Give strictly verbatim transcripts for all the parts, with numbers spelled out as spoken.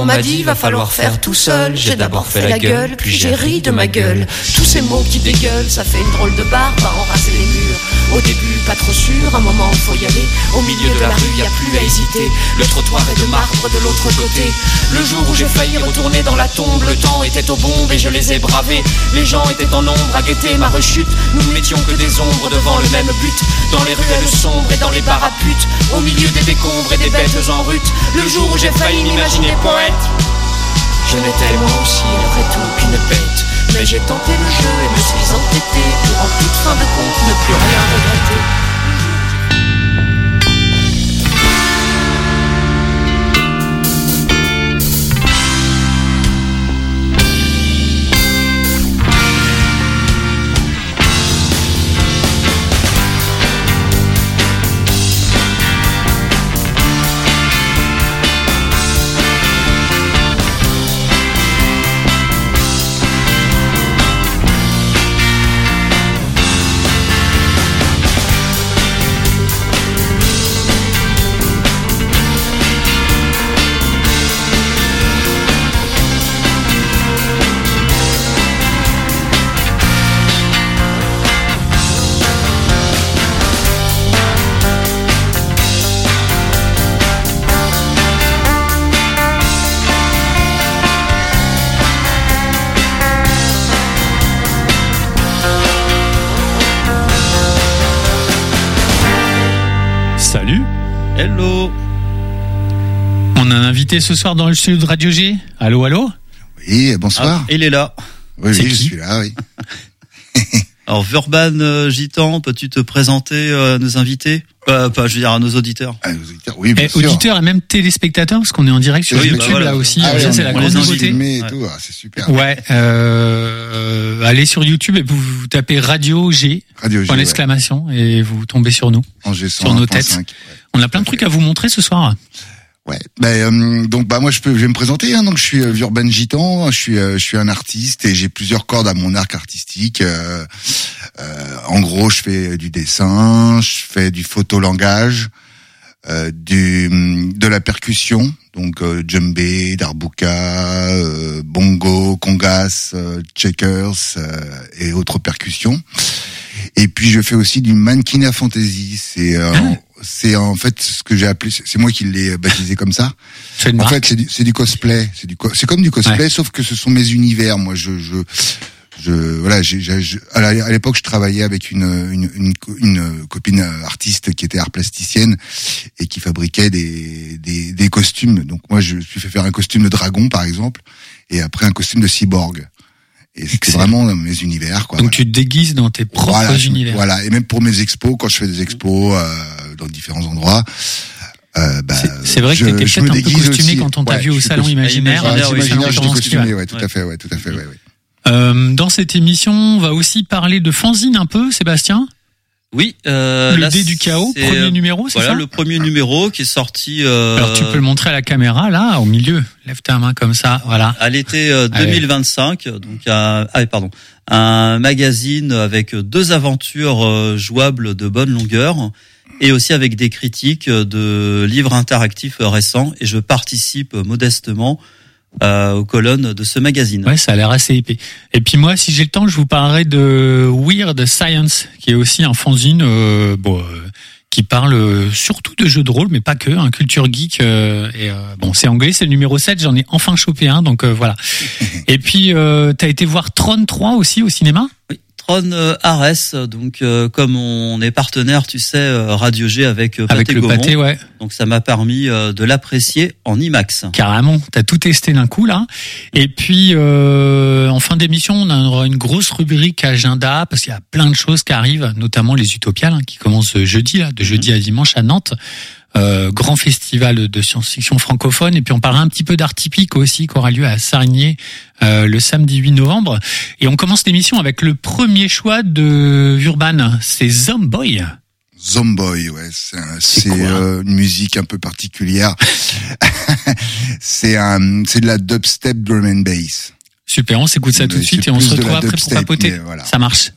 m'a dit, va falloir faire tout seul. J'ai d'abord fait la gueule, puis j'ai ri de ma gueule. Tous ces mots qui dégueulent, ça fait une drôle de barbe à enraser les murs. Au début, pas trop sûr, un moment faut y aller. Au milieu de la rue, y a plus à hésiter. Le trottoir est de marbre de l'autre côté. Le jour où j'ai failli retourner dans la tombe, le temps était aux bombes et je les ai bravés. Les gens étaient en nombre à guetter ma rechute. Nous ne mettions que des ombres devant le même but. Dans les ruelles sombres et dans les bars à putes. Au milieu des décombres et des bêtes en rut. Le jour où j'ai failli m'imaginer poète, je n'étais moi aussi après tout qu'une bête. Mais j'ai tenté le jeu et me suis entêté pour en toute fin de compte ne plus rien regretter. Hello. On a un invité ce soir dans le studio de Radio G. Allô, allô. Oui, bonsoir. Ah, il est là. Oui, C'est oui, qui je suis là, oui. Alors, Vurban euh, Gitan, peux-tu te présenter euh, à nos invités euh, Pas, je veux dire, à nos auditeurs. Ah, nos auditeurs, oui, bien Et sûr. auditeurs et même téléspectateurs, parce qu'on est en direct sur Oui, YouTube bah voilà. là aussi. Ah, ça, oui, c'est on- la on grande les a nouveauté. filmés et Ouais. tout, ah, c'est super. Ouais, euh, allez sur YouTube et vous, vous tapez Radio G, Radio G, point ouais. d'exclamation, et vous tombez sur nous. En G sur nos têtes. cent un point cinq, On a plein de trucs à vous montrer ce soir. Ouais. Ben, euh, donc bah moi je peux je vais me présenter hein. Donc je suis euh, Vurban Gitan, je suis euh, je suis un artiste et j'ai plusieurs cordes à mon arc artistique. Euh, euh, en gros, je fais du dessin, je fais du photolangage, euh, du de la percussion, donc euh, djembé, darbuka, euh, bongo, congas, euh, checkers euh, et autres percussions. Et puis je fais aussi du mannequinat fantasy. C'est euh, c'est en fait ce que j'ai appelé, c'est moi qui l'ai baptisé comme ça. C'est une En marque. fait, c'est du, c'est du cosplay. C'est du, co- c'est comme du cosplay, Ouais. sauf que ce sont mes univers. Moi, je, je, je voilà, j'ai, j'ai, je- à la- à l'époque, je travaillais avec une, une, une, co- une copine artiste qui était art plasticienne et qui fabriquait des, des, des costumes. Donc moi, je me suis fait faire un costume de dragon, par exemple, et après un costume de cyborg. Et c'était Excellent. vraiment mes univers, quoi. Donc Voilà. tu te déguises dans tes propres Voilà, je- univers. Voilà, et même pour mes expos, quand je fais des expos euh, dans différents endroits, euh, bah, C'est- c'est vrai que je- t'étais je me peut-être un peu déguise costumé aussi. quand on t'a Ouais, vu au je suis salon costumé. imaginaire. Ah, Ouais, imaginaire, c'est oui, imaginaire, salon j'étais Florence costumé, Tuat. ouais, tout à fait, ouais, tout à fait, ouais, ouais. Euh, dans cette émission, on va aussi parler de fanzine un peu, Sébastien. Oui. Euh, Le là, dé du chaos, c'est, premier euh, numéro, c'est Voilà ça le premier numéro qui est sorti. Euh, Alors tu peux le montrer à la caméra, là, au milieu. Lève ta main comme ça, voilà. à l'été euh, deux mille vingt-cinq, donc un, ah, pardon, un magazine avec deux aventures euh, jouables de bonne longueur et aussi avec des critiques de livres interactifs récents. Et je participe modestement euh, aux colonnes de ce magazine. Ouais, ça a l'air assez épais. Et puis moi, si j'ai le temps, je vous parlerai de Weird Science, qui est aussi un fanzine euh, bon, euh, qui parle euh, surtout de jeux de rôle, mais pas que, hein, culture geek. Euh, et euh, bon, c'est anglais, c'est le numéro sept, j'en ai enfin chopé un, donc euh, voilà. Et puis, euh, t'as été voir Tron trois aussi au cinéma ? Oui, Tron euh, Ares, donc euh, comme on est partenaire, tu sais, euh, Radio G avec euh, Avec Pathé le Gaumont, pâté, ouais. donc ça m'a permis euh, de l'apprécier en IMAX. Carrément, t'as tout testé d'un coup là. Et puis euh, en fin d'émission, on aura une grosse rubrique agenda parce qu'il y a plein de choses qui arrivent, notamment les Utopiales hein, qui commencent jeudi là, de jeudi à dimanche à Nantes. Euh, grand festival de science-fiction francophone. Et puis on parlera un petit peu d'art typique aussi qui aura lieu à Sarigné euh, le samedi huit novembre. Et on commence l'émission avec le premier choix de Urban, c'est Zomboy. Zomboy, ouais, c'est, un- C'est c'est quoi euh, une musique un peu particulière. c'est un, c'est de la dubstep drum and bass. Super, on s'écoute ça Mais tout de suite c'est et on se plus de retrouve la après pour dubstep, papoter. mais voilà. Ça marche.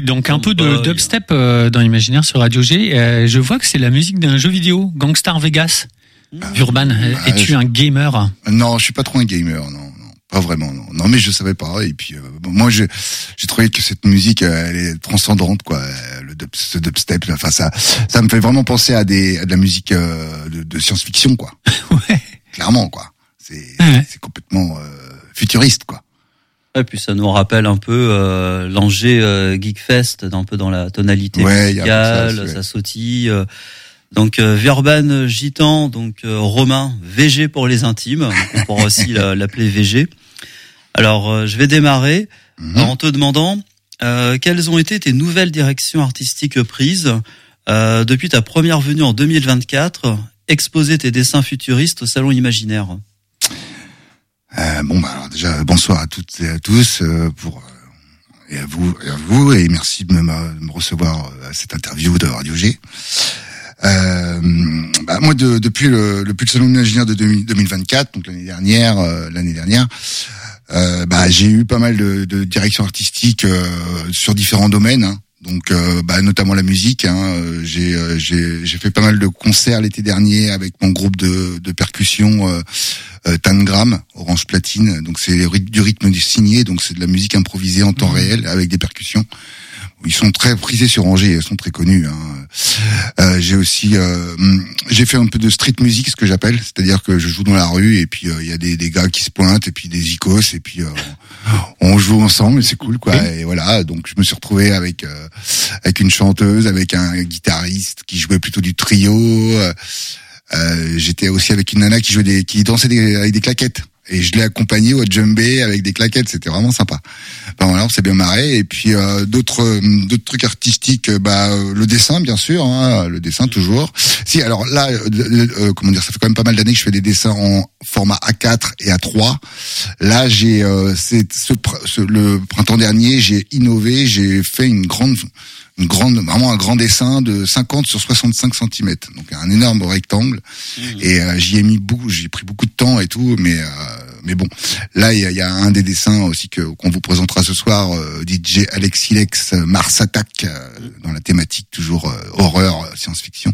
Oui, donc un peu de dubstep euh, dans l'imaginaire sur Radio G. Euh, je vois que c'est la musique d'un jeu vidéo, Gangstar Vegas. Ah, Urban, ah, es-tu je... un gamer? Non, je suis pas trop un gamer, non, non, pas vraiment, non. Non, mais je savais pas. Et puis, euh, bon, moi, je, j'ai trouvé que cette musique, elle est transcendante, quoi. Le dub, ce dubstep, enfin, ça, ça me fait vraiment penser à des, à de la musique euh, de, de science-fiction, quoi. Ouais. Clairement, quoi. C'est, ouais. c'est complètement euh, futuriste, quoi. Et puis ça nous rappelle un peu euh, l'Angers euh, Geekfest, un peu dans la tonalité ouais, musicale, ça, ouais. ça sautille. Euh, donc euh, Vurban Gitan, donc euh, Romain, V G pour les intimes, on pourra aussi l'appeler V G. Alors euh, je vais démarrer mm-hmm. en te demandant euh, quelles ont été tes nouvelles directions artistiques prises euh, depuis ta première venue en deux mille vingt-quatre, exposer tes dessins futuristes au Salon Imaginaire. Euh, bon, bah alors déjà bonsoir à toutes et à tous euh, pour euh, et à vous et à vous et merci de me, de me recevoir euh, à cette interview de Radio G. Euh, bah moi de, depuis le depuis le Salon Imaginaire de deux mille vingt-quatre, donc l'année dernière, euh, l'année dernière, euh, bah j'ai eu pas mal de, de directions artistiques euh, sur différents domaines. Hein. Donc, euh, bah, notamment la musique. Hein. J'ai, euh, j'ai, j'ai fait pas mal de concerts l'été dernier avec mon groupe de, de percussion euh, euh, Tangram, Orange Platine. Donc, c'est du rythme signé. Donc, c'est de la musique improvisée en temps mmh. réel avec des percussions. Ils sont très prisés sur Angers, ils sont très connus. Hein. Euh, j'ai aussi, euh, j'ai fait un peu de street music, ce que j'appelle, c'est-à-dire que je joue dans la rue et puis il euh, y a des, des gars qui se pointent et puis des icos et puis euh, on joue ensemble, c'est cool quoi. Et voilà, donc je me suis retrouvé avec euh, avec une chanteuse, avec un guitariste qui jouait plutôt du trio. Euh, j'étais aussi avec une nana qui jouait des, qui dansait des, avec des claquettes. Et je l'ai accompagné au djembé avec des claquettes, c'était vraiment sympa. Ben voilà, on s'est bien marré. Et puis euh, d'autres d'autres trucs artistiques, bah euh, le dessin bien sûr, hein, le dessin toujours. Si alors là, euh, euh, comment dire, ça fait quand même pas mal d'années que je fais des dessins en format A quatre et A trois. Là, j'ai euh, c'est ce, ce, le printemps dernier, j'ai innové, j'ai fait une grande une grande, vraiment un grand dessin de cinquante sur soixante-cinq centimètres. Donc un énorme rectangle. Mmh. Et euh, j'y ai mis beaucoup, j'ai pris beaucoup de temps et tout, mais euh, mais bon, là il y a, y a un des dessins aussi que qu'on vous présentera ce soir, euh, D J Alexilex Mars Attack, euh, dans la thématique toujours euh, horreur, science-fiction.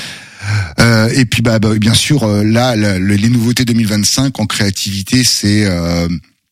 Euh, et puis bah, bah bien sûr euh, là, là les nouveautés deux mille vingt-cinq en créativité, c'est euh,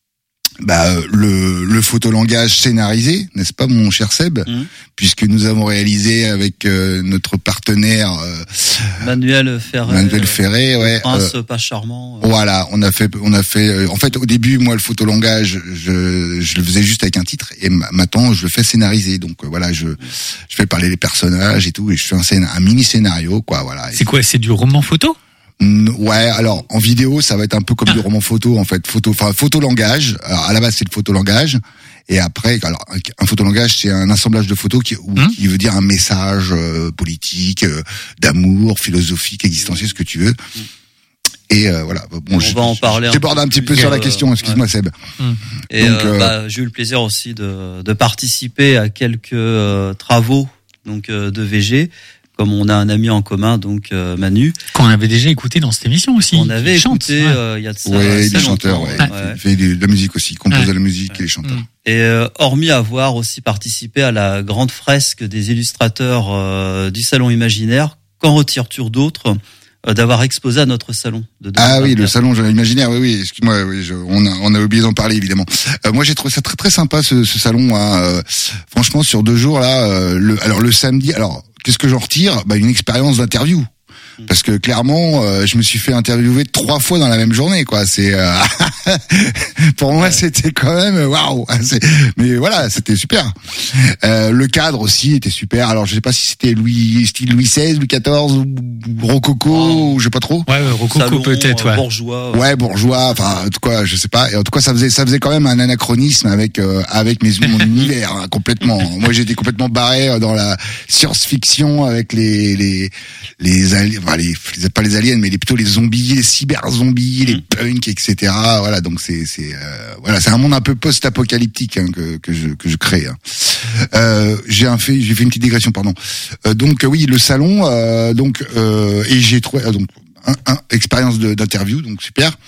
bah le le photolangage scénarisé, n'est-ce pas mon cher Seb, mmh. puisque nous avons réalisé avec euh, notre partenaire euh, Manuel Ferré Manuel Ferré euh, ouais Prince euh, pas charmant euh. Voilà, on a fait on a fait euh, en fait au début moi le photolangage je je le faisais juste avec un titre et maintenant je le fais scénariser. Donc euh, voilà, je je fais parler les personnages et tout et je fais un scén- un mini scénario quoi, voilà. C'est quoi, c'est du roman photo? Ouais, alors en vidéo, ça va être un peu comme ah. du roman photo en fait, photo, enfin photolangage. Alors à la base, c'est le photolangage, et après, alors un photolangage, c'est un assemblage de photos qui, ou, mmh. qui veut dire un message euh, politique, euh, d'amour, philosophique, existentiel, ce que tu veux. Mmh. Et euh, voilà. Bon, on je, va en parler. Je déborde un petit peu sur la question. Excuse-moi, ouais. Seb. Mmh. Et donc, euh, bah, j'ai eu le plaisir aussi de, de participer à quelques euh, travaux donc euh, de V G. Comme on a un ami en commun, donc euh, Manu. Qu'on avait déjà écouté dans cette émission aussi. On avait il écouté, il euh, y a de ça. Ouais, il est chanteur, ouais. ouais. Il fait de la musique aussi, il compose ouais. de la musique ouais. et il est chanteur. Et euh, hormis avoir aussi participé à la grande fresque des illustrateurs euh, du Salon Imaginaire, qu'en retires-tu d'autres euh, d'avoir exposé à notre salon de Ah oui, le Salon Imaginaire, oui, oui, excuse-moi, oui, je, on, a, on a oublié d'en parler évidemment. Euh, moi j'ai trouvé ça très très sympa ce, ce salon. Hein, euh, franchement, sur deux jours là, euh, le, alors le samedi, alors... Qu'est-ce que j'en retire ? Bah, une expérience d'interview. Parce que clairement, euh, je me suis fait interviewer trois fois dans la même journée, quoi. C'est euh... pour moi, c'était quand même waouh. Mais voilà, c'était super. Euh, le cadre aussi était super. Alors, je sais pas si c'était Louis, style Louis seize, Louis quatorze ou Rococo, oh. ou je sais pas trop. Ouais, ouais Rococo Salon, peut-être. Ouais. Bourgeois. Ouais, bourgeois. Enfin, en tout cas, je sais pas. Et en tout cas, ça faisait, ça faisait quand même un anachronisme avec euh, avec mes mon univers hein, complètement. Moi, j'étais complètement barré dans la science-fiction avec les les les aliens. Enfin, les, pas les aliens, mais les, plutôt les zombies, les cyber-zombies, les punks, et cetera. Voilà, donc c'est, c'est, euh, voilà, c'est un monde un peu post-apocalyptique hein, que que je que je crée. Hein. Euh, j'ai un fait, j'ai fait une petite digression, pardon. Euh, donc oui, le salon, euh, donc euh, et j'ai trouvé euh, donc un, un expérience de, d'interview, donc super.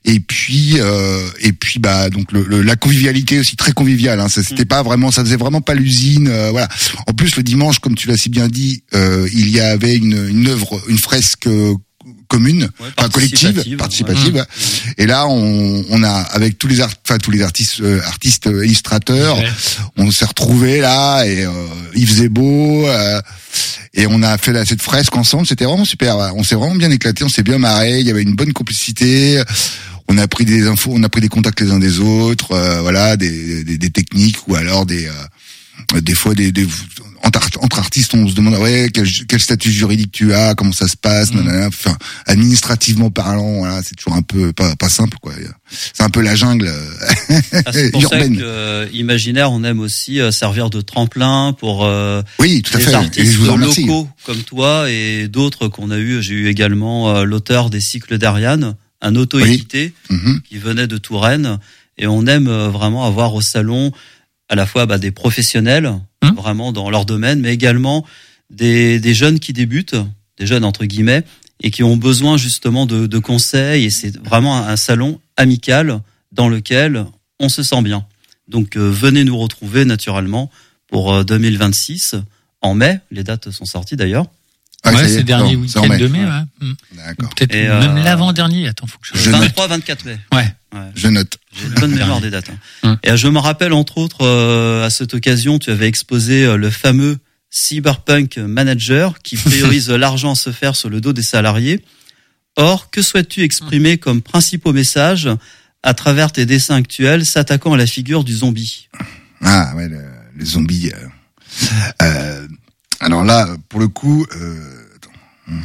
Et puis euh, et puis bah donc le, le, la convivialité aussi très conviviale. Hein, ça c'était pas vraiment, ça faisait vraiment pas l'usine. Euh, voilà. En plus le dimanche, comme tu l'as si bien dit, euh, il y avait une une œuvre, une fresque euh, commune, ouais, enfin collective, participative. Ouais. Et là, on, on a avec tous les art, enfin tous les artistes, euh, artistes euh, illustrateurs, ouais. on s'est retrouvés là et euh, il faisait beau euh, et on a fait là, cette fresque ensemble. C'était vraiment super. On s'est vraiment bien éclaté, on s'est bien marré. Il y avait une bonne complicité. On a pris des infos, on a pris des contacts les uns des autres. Euh, voilà, des, des, des techniques ou alors des euh, des fois des, des entre, entre artistes, on se demande ouais quel, quel statut juridique tu as, comment ça se passe, mmh. nanana, enfin administrativement parlant, voilà, c'est toujours un peu pas pas simple quoi. C'est un peu la jungle ah, c'est pour urbaine. Ça que, euh, imaginaire, on aime aussi euh, servir de tremplin pour euh, oui, tout à les fait. artistes locaux comme toi et d'autres qu'on a eu. J'ai eu également euh, l'auteur des cycles d'Ariane, un auto-édité oui. mmh. qui venait de Touraine, et on aime euh, vraiment avoir au salon à la fois bah, des professionnels hum. vraiment dans leur domaine, mais également des, des jeunes qui débutent, des jeunes entre guillemets, et qui ont besoin justement de, de conseils. Et c'est vraiment un, un salon amical dans lequel on se sent bien. Donc euh, venez nous retrouver naturellement pour euh, deux mille vingt-six en mai. Les dates sont sorties d'ailleurs. Ah, ouais, c'est le dernier week-end de mai. Ouais. D'accord. Peut-être et même euh, l'avant-dernier. Attends, faut que je. je vingt-trois vingt-quatre mai. Ouais. ouais. Je note. J'ai une bonne mémoire des dates. Hein. Et je me rappelle entre autres euh, à cette occasion, tu avais exposé euh, le fameux Cyberpunk Manager qui priorise l'argent à se faire sur le dos des salariés. Or, que souhaites-tu exprimer comme principaux messages à travers tes dessins actuels s'attaquant à la figure du zombie? Ah ouais, le, le zombie. Euh, euh, alors là, pour le coup, euh, attends.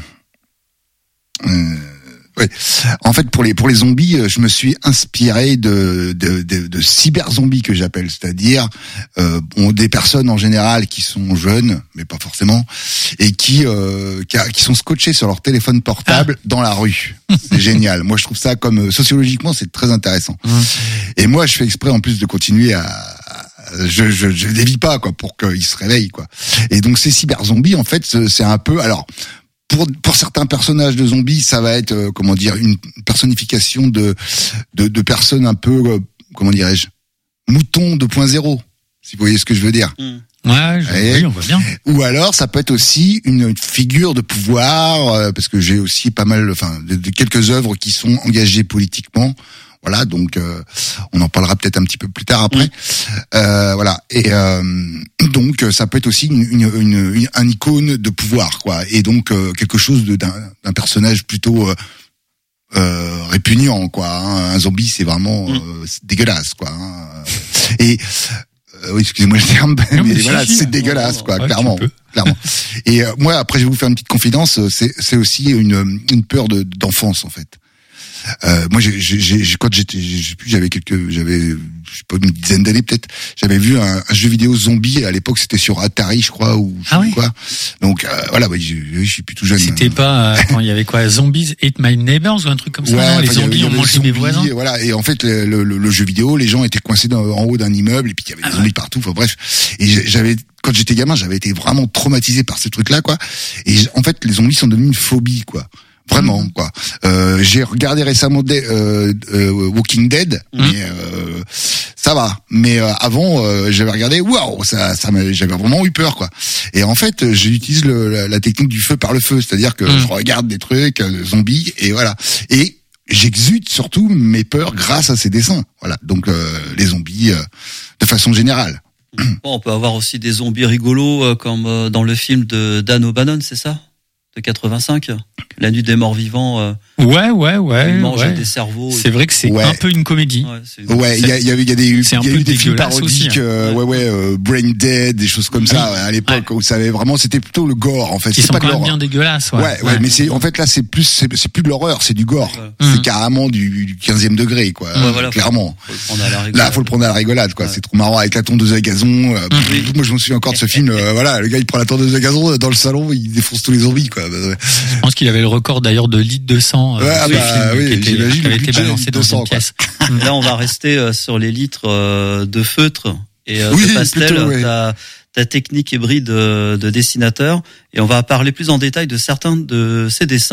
Euh, ouais. En fait, pour les pour les zombies, je me suis inspiré de de de, de cyber zombies que j'appelle, c'est-à-dire euh, bon, des personnes en général qui sont jeunes, mais pas forcément, et qui euh, qui, qui sont scotchés sur leur téléphone portable ah. dans la rue. C'est génial. Moi, je trouve ça comme sociologiquement, c'est très intéressant. Mmh. Et moi, je fais exprès en plus de continuer à je je je dévie pas quoi pour qu'ils se réveillent quoi. Et donc ces cyber zombies en fait c'est un peu alors pour pour certains personnages de zombies ça va être euh, comment dire une personnification de de de personnes un peu euh, comment dirais-je moutons deux point zéro si vous voyez ce que je veux dire. Mmh. Ouais, je, Et, oui, on voit bien. Ou alors ça peut être aussi une figure de pouvoir euh, parce que j'ai aussi pas mal enfin de, de quelques œuvres qui sont engagées politiquement. Voilà, donc euh, on en parlera peut-être un petit peu plus tard après. Mmh. Euh, voilà, et euh, donc ça peut être aussi une, une, une, une un icône de pouvoir, quoi. Et donc euh, quelque chose de, d'un, d'un personnage plutôt euh, euh, répugnant, quoi. Hein. Un zombie, c'est vraiment euh, c'est dégueulasse, quoi. Hein. Et euh, oui, excusez-moi le terme, non, mais, mais voilà, c'est non, dégueulasse, non, quoi, ouais, clairement, clairement. Et euh, moi, après, je vais vous faire une petite confidence. C'est, c'est aussi une, une peur de, d'enfance, en fait. Euh, moi, j'ai, j'ai, j'ai, quand j'étais, je sais plus, j'avais quelques, j'avais, je sais pas, une dizaine d'années peut-être, j'avais vu un, un jeu vidéo zombie. À l'époque, c'était sur Atari, je crois, ou je sais ah oui. quoi. Donc euh, voilà, ouais, je, je suis plus tout jeune. C'était pas euh, quand il y avait quoi, Zombies Ate My Neighbors ou un truc comme ça. Ouais, non, les zombies ont mangé mes voisins. Voilà, et en fait, le, le, le jeu vidéo, les gens étaient coincés dans, en haut d'un immeuble, et puis il y avait des ah zombies ouais. partout. Enfin bref, et j'avais quand j'étais gamin, j'avais été vraiment traumatisé par ce truc-là, quoi. Et en fait, les zombies sont devenus une phobie, quoi. Vraiment quoi. Euh, j'ai regardé récemment de, euh, euh, Walking Dead, mmh. mais euh, ça va. Mais euh, avant, euh, j'avais regardé, waouh, ça, ça m'a, j'avais vraiment eu peur quoi. Et en fait, j'utilise le, la, la technique du feu par le feu, c'est-à-dire que mmh. je regarde des trucs, euh, zombies et voilà. Et j'exude surtout mes peurs grâce à ces dessins. Voilà. Donc euh, les zombies, euh, de façon générale. Bon, on peut avoir aussi des zombies rigolos euh, comme euh, dans le film de Dan O'Bannon, c'est ça? De quatre-vingt-cinq, La Nuit des Morts Vivants. Euh, ouais, ouais, ouais. Il mangeait ouais. des cerveaux. C'est vrai que c'est ouais. un peu une comédie. Ouais, il y a, il y a, il y a des, c'est un il y a peu eu des films parodiques, aussi, hein. euh, ouais, ouais, euh, Brain Dead, des choses comme ça, ouais, à l'époque, ouais. où ça avait vraiment, c'était plutôt le gore, en fait. Ils c'est sont pas quand de même bien dégueulasses, ouais. Ouais, ouais, ouais, mais c'est, en fait, là, c'est plus, c'est, c'est plus de l'horreur, c'est du gore. Ouais. C'est mmh. carrément du, du quinzième degré, quoi. Ouais, voilà, clairement. Faut, faut le prendre à la rigolade. Là, faut le prendre à la rigolade, quoi. Ouais. C'est trop marrant avec la tondeuse à gazon. Euh, oui. Moi, je me souviens encore de ce film, euh, voilà, le gars, il prend la tondeuse à gazon dans le salon, il défonce tous les zombies, quoi. Je pense qu'il avait le record d'ailleurs de litres de sang. Ouais, euh, bah, film, oui, qui, était, qui avait été balancé dans sang, une pièce. Là, on va rester euh, sur les litres euh, de feutre et euh, oui, de pastel. Plutôt, ouais. ta, ta technique hybride de, de dessinateur. Et on va parler plus en détail de certains de ces dessins.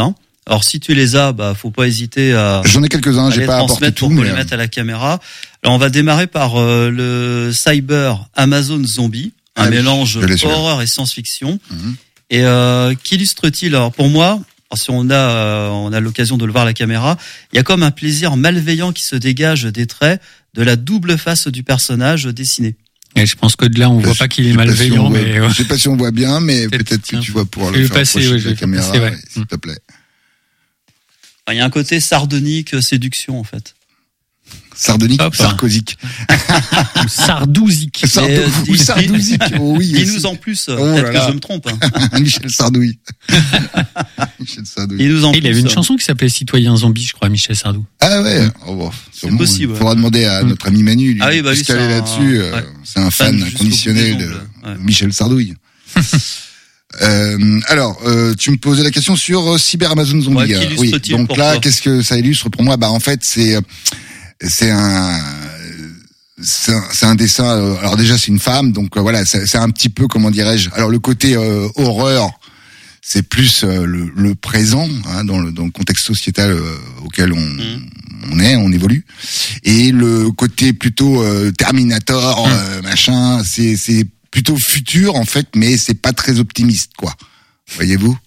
Alors si tu les as, bah faut pas hésiter à. J'en ai quelques-uns, à j'ai les pas apporté transmettre tout, pour mais les mettre à la caméra. Alors on va démarrer par euh, le Cyber Amazon Zombie, un Ah oui, mélange je l'ai, celui-là. horreur et science-fiction. Mhm. Et euh, qu'illustre-t-il? Alors pour moi, alors, si on a euh, on a l'occasion de le voir à la caméra, il y a comme un plaisir malveillant qui se dégage des traits de la double face du personnage dessiné. Et je pense que de là, on Je- voit pas qu'il je est sais pas si malveillant, on voit- mais ouais. Je sais pas si on voit bien, mais Peut-être, peut-être que tiens. tu vas pouvoir Je le vais faire passer, approcher ouais, de je la vais caméra, passer, ouais. ouais, s'il te plaît. Il y a un côté sardonique, séduction en fait. Sardonique, Hop. sarcosique. Ou Sardouzique. Sardou- euh, ou dis- sardouzique. Oh oui. Dis-nous en plus, Oh peut-être là que là. je me trompe. Hein. Michel Sardouille. Michel Sardouille. Dis-nous en Et plus. il avait une chanson qui s'appelait Citoyen Zombie, je crois, Michel Sardou. Ah ouais. Oh, bon, sûrement, possible, Il faudra ouais. demander à Mm. notre ami Manu. Lui, Ah oui, bah oui, puisqu'elle c'est est un- là-dessus. euh, ouais. C'est un Fan fan jusqu'au conditionnel bout des de ongles, ouais. Michel Sardouille. Euh, alors, euh, tu me posais la question sur euh, Cyber Amazon Zombie. Ouais, Euh, qu'illustre-t-il Donc pour là, toi qu'est-ce que ça illustre pour moi? Bah en fait, c'est euh, c'est un c'est un, c'est un dessin. euh, alors déjà, c'est une femme, donc euh, voilà, c'est, c'est un petit peu, comment dirais-je. Alors le côté euh, horreur, c'est plus euh, le, le présent, hein, dans le dans le contexte sociétal euh, auquel on Mhm. on est, on évolue. Et le côté plutôt euh, Terminator, Mhm. euh, machin, c'est c'est plutôt futur en fait, mais c'est pas très optimiste, quoi. Voyez-vous.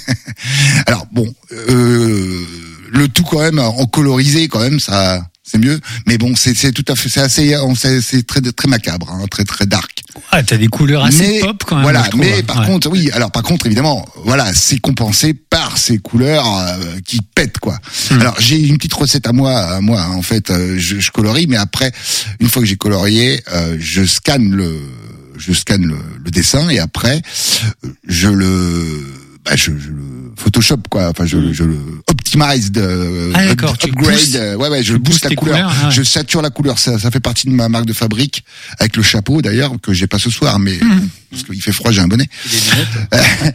Alors bon, euh, le tout quand même en colorisé, quand même, ça, c'est mieux. Mais bon, c'est c'est tout à fait, c'est assez, c'est, c'est très très macabre, hein, très très dark. Ah, t'as des couleurs assez Mais, pop quand même. voilà, moi, je trouve. mais par Ouais. contre, oui. Alors par contre, évidemment, voilà, c'est compensé par ces couleurs euh, qui pètent, quoi. Hmm. Alors j'ai une petite recette à moi, à moi. En fait, euh, je, je colorie, mais après, une fois que j'ai colorié, euh, je scanne le, je scanne le, le dessin et après, euh, je le, bah, je, je le Photoshop, quoi. Enfin, je, Mm. je le optimize, de, Ah, d'accord, tu upgrade. pousses- euh, ouais, ouais, je tu booste pousses la tes couleur, couleurs, ah ouais. je sature la couleur. Ça, ça fait partie de ma marque de fabrique avec le chapeau d'ailleurs que j'ai pas ce soir, mais Mm. parce qu'il fait froid, j'ai un bonnet. Et les lunettes.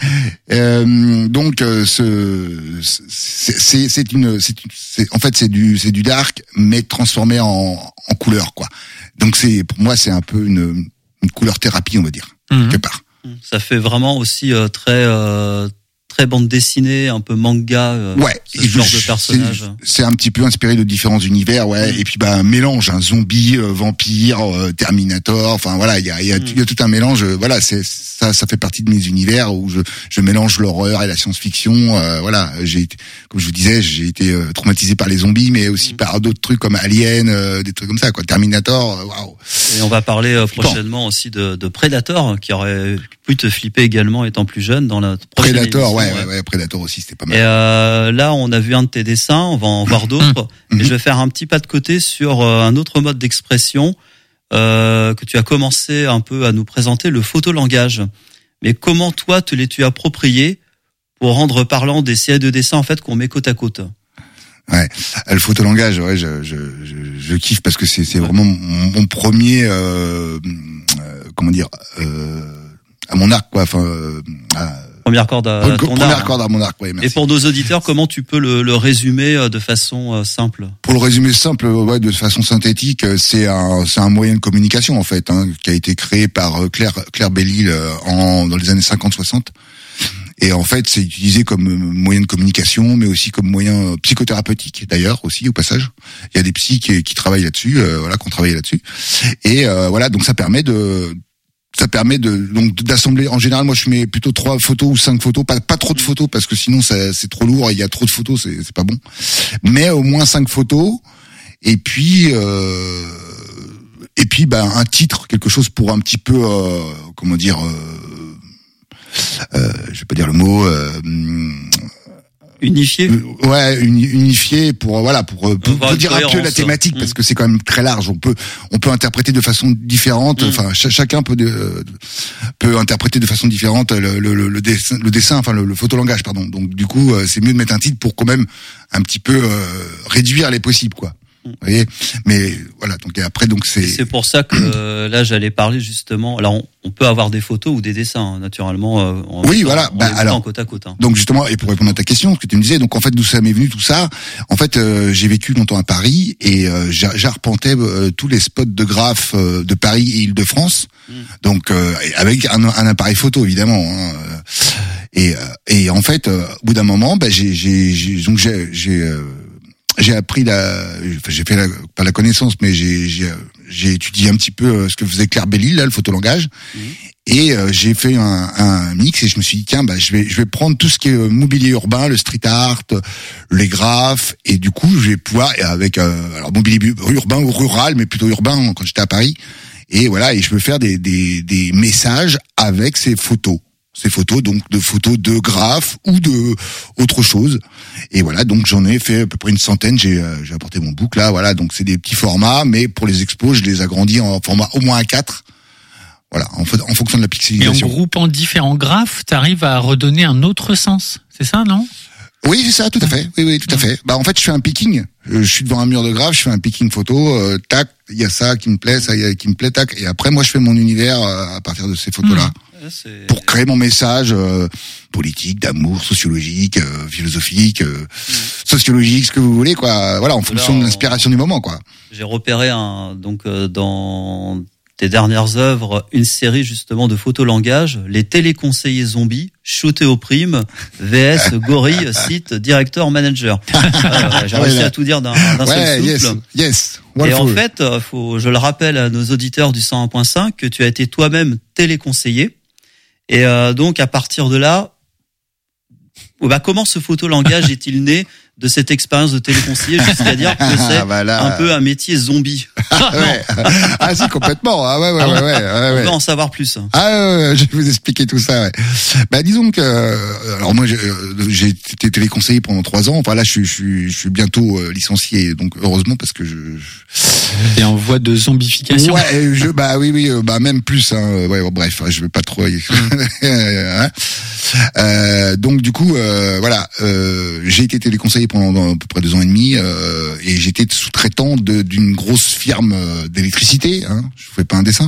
Euh, donc euh, ce c'est c'est c'est une c'est une- c'est en fait c'est du c'est du dark mais transformé en en couleur, quoi. Donc c'est pour moi c'est un peu une une couleur thérapie, on va dire, Mhm. quelque part. Ça fait vraiment aussi euh, très euh, très bande dessinée, un peu manga. Euh, Ouais, ce et genre je- de personnage. C'est, c'est un petit peu inspiré de différents univers, ouais. Mm. Et puis bah un mélange, un zombie, euh, vampire, euh, Terminator. Enfin voilà, il y a il y a, Mm. il y a tout un mélange. euh, Voilà, c'est ça ça fait partie de mes univers où je je mélange l'horreur et la science-fiction. Euh, voilà, j'ai été, comme je vous disais, j'ai été euh, traumatisé par les zombies, mais aussi Mm. par d'autres trucs comme Alien, euh, des trucs comme ça, quoi. Terminator, euh, waouh. Et on va parler euh, Flippant. prochainement aussi de, de Predator, qui aurait pu te flipper également étant plus jeune dans la prochaine Predator, émission, ouais, ouais, ouais, Predator aussi, c'était pas mal. Et euh, là, on a vu un de tes dessins, on va en voir d'autres. Mhm. Et je vais faire un petit pas de côté sur euh, un autre mode d'expression euh, que tu as commencé un peu à nous présenter, le photolangage. Mais comment toi te l'es-tu approprié pour rendre parlant des séries de dessins en fait qu'on met côte à côte? Ouais, le photolangage, ouais, je, je, je, je kiffe parce que c'est, c'est vraiment mon, mon premier, euh, euh, comment dire, euh, à mon arc, quoi. Enfin, euh, à, Première corde à, à ton première arc. corde à mon arc, ouais. Et Merci. pour nos auditeurs, comment tu peux le, le résumer euh, de façon euh, simple? Pour le résumer simple, ouais, de façon synthétique, euh, c'est un, c'est un moyen de communication en fait, hein, qui a été créé par euh, Claire, Claire Bellil euh, en dans les années cinquante soixante. Et en fait, c'est utilisé comme euh, moyen de communication, mais aussi comme moyen euh, psychothérapeutique, d'ailleurs, aussi, au passage. Il y a des psys qui, qui travaillent là-dessus, euh, voilà, qui ont travaillé là-dessus. Et euh, voilà, donc ça permet de... Ça permet de donc d'assembler. En général, moi, je mets plutôt trois photos ou cinq photos, pas pas trop de photos parce que sinon ça, c'est trop lourd. Il y a trop de photos, c'est c'est pas bon. Mais au moins cinq photos. Et puis euh, et puis bah un titre, quelque chose pour un petit peu euh, comment dire. Euh, euh, je vais pas dire le mot. Euh, Unifié? euh, ouais, uni- unifié pour voilà pour, euh, pour, Avoir pour une dire un peu cohérence. la thématique Mm. parce que c'est quand même très large. On peut on peut interpréter de façon différente. Mm. Enfin, ch- chacun peut de, peut interpréter de façon différente le, le, le, le dessin, le dessin, enfin le, le photolangage, pardon. Donc du coup, euh, c'est mieux de mettre un titre pour quand même un petit peu euh, réduire les possibles, quoi. Vous voyez, mais voilà. Donc et après, donc c'est. Et c'est pour ça que euh, là, j'allais parler justement. Alors, on, on peut avoir des photos ou des dessins, hein, naturellement. Euh, en oui, étant, voilà. en Bah, alors, en côte à côte. Hein. Donc justement, et pour répondre à ta question, ce que tu me disais, donc en fait, d'où ça m'est venu tout ça. En fait, euh, j'ai vécu longtemps à Paris et euh, j'arpentais euh, tous les spots de graphes euh, de Paris et Île-de-France. Mmh. Donc euh, avec un, un appareil photo, évidemment. Hein, et, et en fait, euh, au bout d'un moment, bah, j'ai, j'ai, j'ai donc j'ai, j'ai euh, j'ai appris la, enfin, j'ai fait la, pas la connaissance, mais j'ai, j'ai, j'ai étudié un petit peu ce que faisait Claire Bellil, là, le photolangage, mmh. et euh, j'ai fait un, un mix et je me suis dit tiens, bah je vais, je vais prendre tout ce qui est mobilier urbain, le street art, les graphes, et du coup je vais pouvoir avec euh, alors mobilier urbain ou rural, mais plutôt urbain quand j'étais à Paris, et voilà, et je peux faire des, des, des messages avec ces photos. Ces photos, donc de photos de graphes ou de autre chose. Et voilà, donc j'en ai fait à peu près une centaine. J'ai, euh, j'ai apporté mon book là, voilà. Donc c'est des petits formats, mais pour les expos, je les agrandis en format au moins A quatre. Voilà, en, en fonction de la pixelisation. Et en groupant différents graphes, tu arrives à redonner un autre sens. C'est ça, non ? Oui, c'est ça, tout à fait. Oui, oui, tout à fait. Bah, en fait, je fais un picking. Je suis devant un mur de graphes, je fais un picking photo. Euh, tac, il y a ça qui me plaît, ça y a qui me plaît, tac. Et après, moi, je fais mon univers euh, à partir de ces photos-là. Mmh. C'est... pour créer mon message euh, politique, d'amour, sociologique, euh, philosophique, euh, mmh. sociologique, ce que vous voulez, quoi. Voilà, en fonction Là, de l'inspiration du moment, quoi. J'ai repéré un, donc euh, dans tes dernières œuvres une série justement de photolangage, les téléconseillers zombies, shootés au prime, V S gorille, site directeur manager. Euh, j'ai réussi à tout dire d'un, d'un ouais, seul souffle. Yes, yes. Et en fait, faut, je le rappelle à nos auditeurs du cent un point cinq que tu as été toi-même téléconseiller. Et euh, donc à partir de là, bah, comment ce photolangage est-il né de cette expérience de téléconseiller jusqu'à dire que c'est ah bah là... un peu un métier zombie? Ah, ouais. Ah si, complètement. Ah ouais, ouais, ouais, ouais, ouais, ouais. On veut en savoir plus. Ah ouais, ouais, je vais vous expliquer tout ça. Ouais. Bah disons que, euh, alors moi j'ai, j'ai été téléconseiller pendant trois ans. Enfin là, je suis, je suis, je suis bientôt euh, licencié, donc heureusement parce que je. je... Et en voie de zombification. Ouais, je, bah oui, oui, bah même plus. Hein. Ouais, bref, je vais pas trop. hein. Euh, donc du coup, euh, voilà, euh, j'ai été téléconseiller pendant à peu près deux ans et demi euh, et j'étais sous-traitant de, d'une grosse firme d'électricité. Hein, je fais pas un dessin.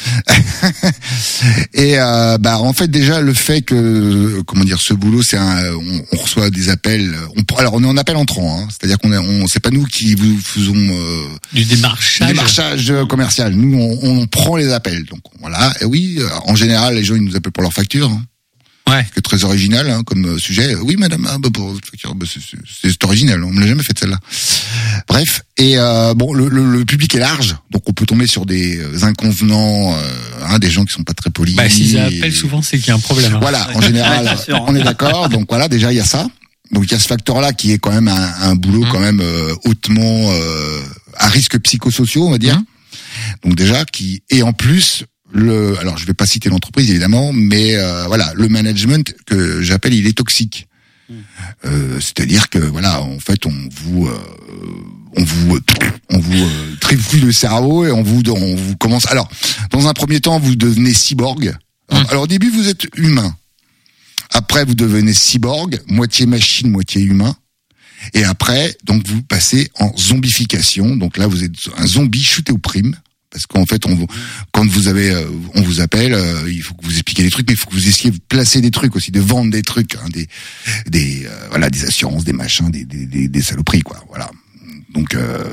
et euh, bah en fait déjà le fait que comment dire ce boulot, c'est un, on, on reçoit des appels. On, alors on est en appel entrant, hein, c'est-à-dire qu'on est, on, c'est pas nous qui vous faisons euh, du démarchage, du démarchage commercial. Nous on, on prend les appels. Donc voilà. Et oui, en général les gens ils nous appellent pour leur facture. Hein. Ouais. C'est très original hein, comme sujet. Oui, madame, ah, bah, pour, bah, c'est, c'est, c'est original. On me l'a jamais fait celle-là. Bref, et euh, bon, le, le, le public est large, donc on peut tomber sur des inconvenants, euh, hein, des gens qui sont pas très polis. Bah, s'ils appellent et... souvent, c'est qu'il y a un problème. Hein. Voilà, en général, ouais, sûr, on est d'accord. Donc voilà, déjà il y a ça. Donc il y a ce facteur-là qui est quand même un, un boulot mmh. quand même euh, hautement euh, à risque psychosociaux, on va dire. Mmh. Donc déjà qui et en plus. Le, alors je vais pas citer l'entreprise évidemment, mais euh, voilà, le management que j'appelle, il est toxique. Mmh. Euh, c'est-à-dire que voilà, en fait, on vous, euh, on vous, on vous euh, trifouille le cerveau et on vous, on vous commence. Alors, dans un premier temps, vous devenez cyborg. Mmh. Alors, alors au début, vous êtes humain. Après, vous devenez cyborg, moitié machine, moitié humain. Et après, donc vous passez en zombification. Donc là, vous êtes un zombie shooté au prime. Parce qu'en fait, on vous, quand vous avez, on vous appelle, euh, il faut que vous expliquiez des trucs, mais il faut que vous essayiez de placer des trucs aussi, de vendre des trucs, hein, des, des, euh, voilà, des assurances, des machins, des, des, des, des saloperies, quoi. Voilà. Donc, euh,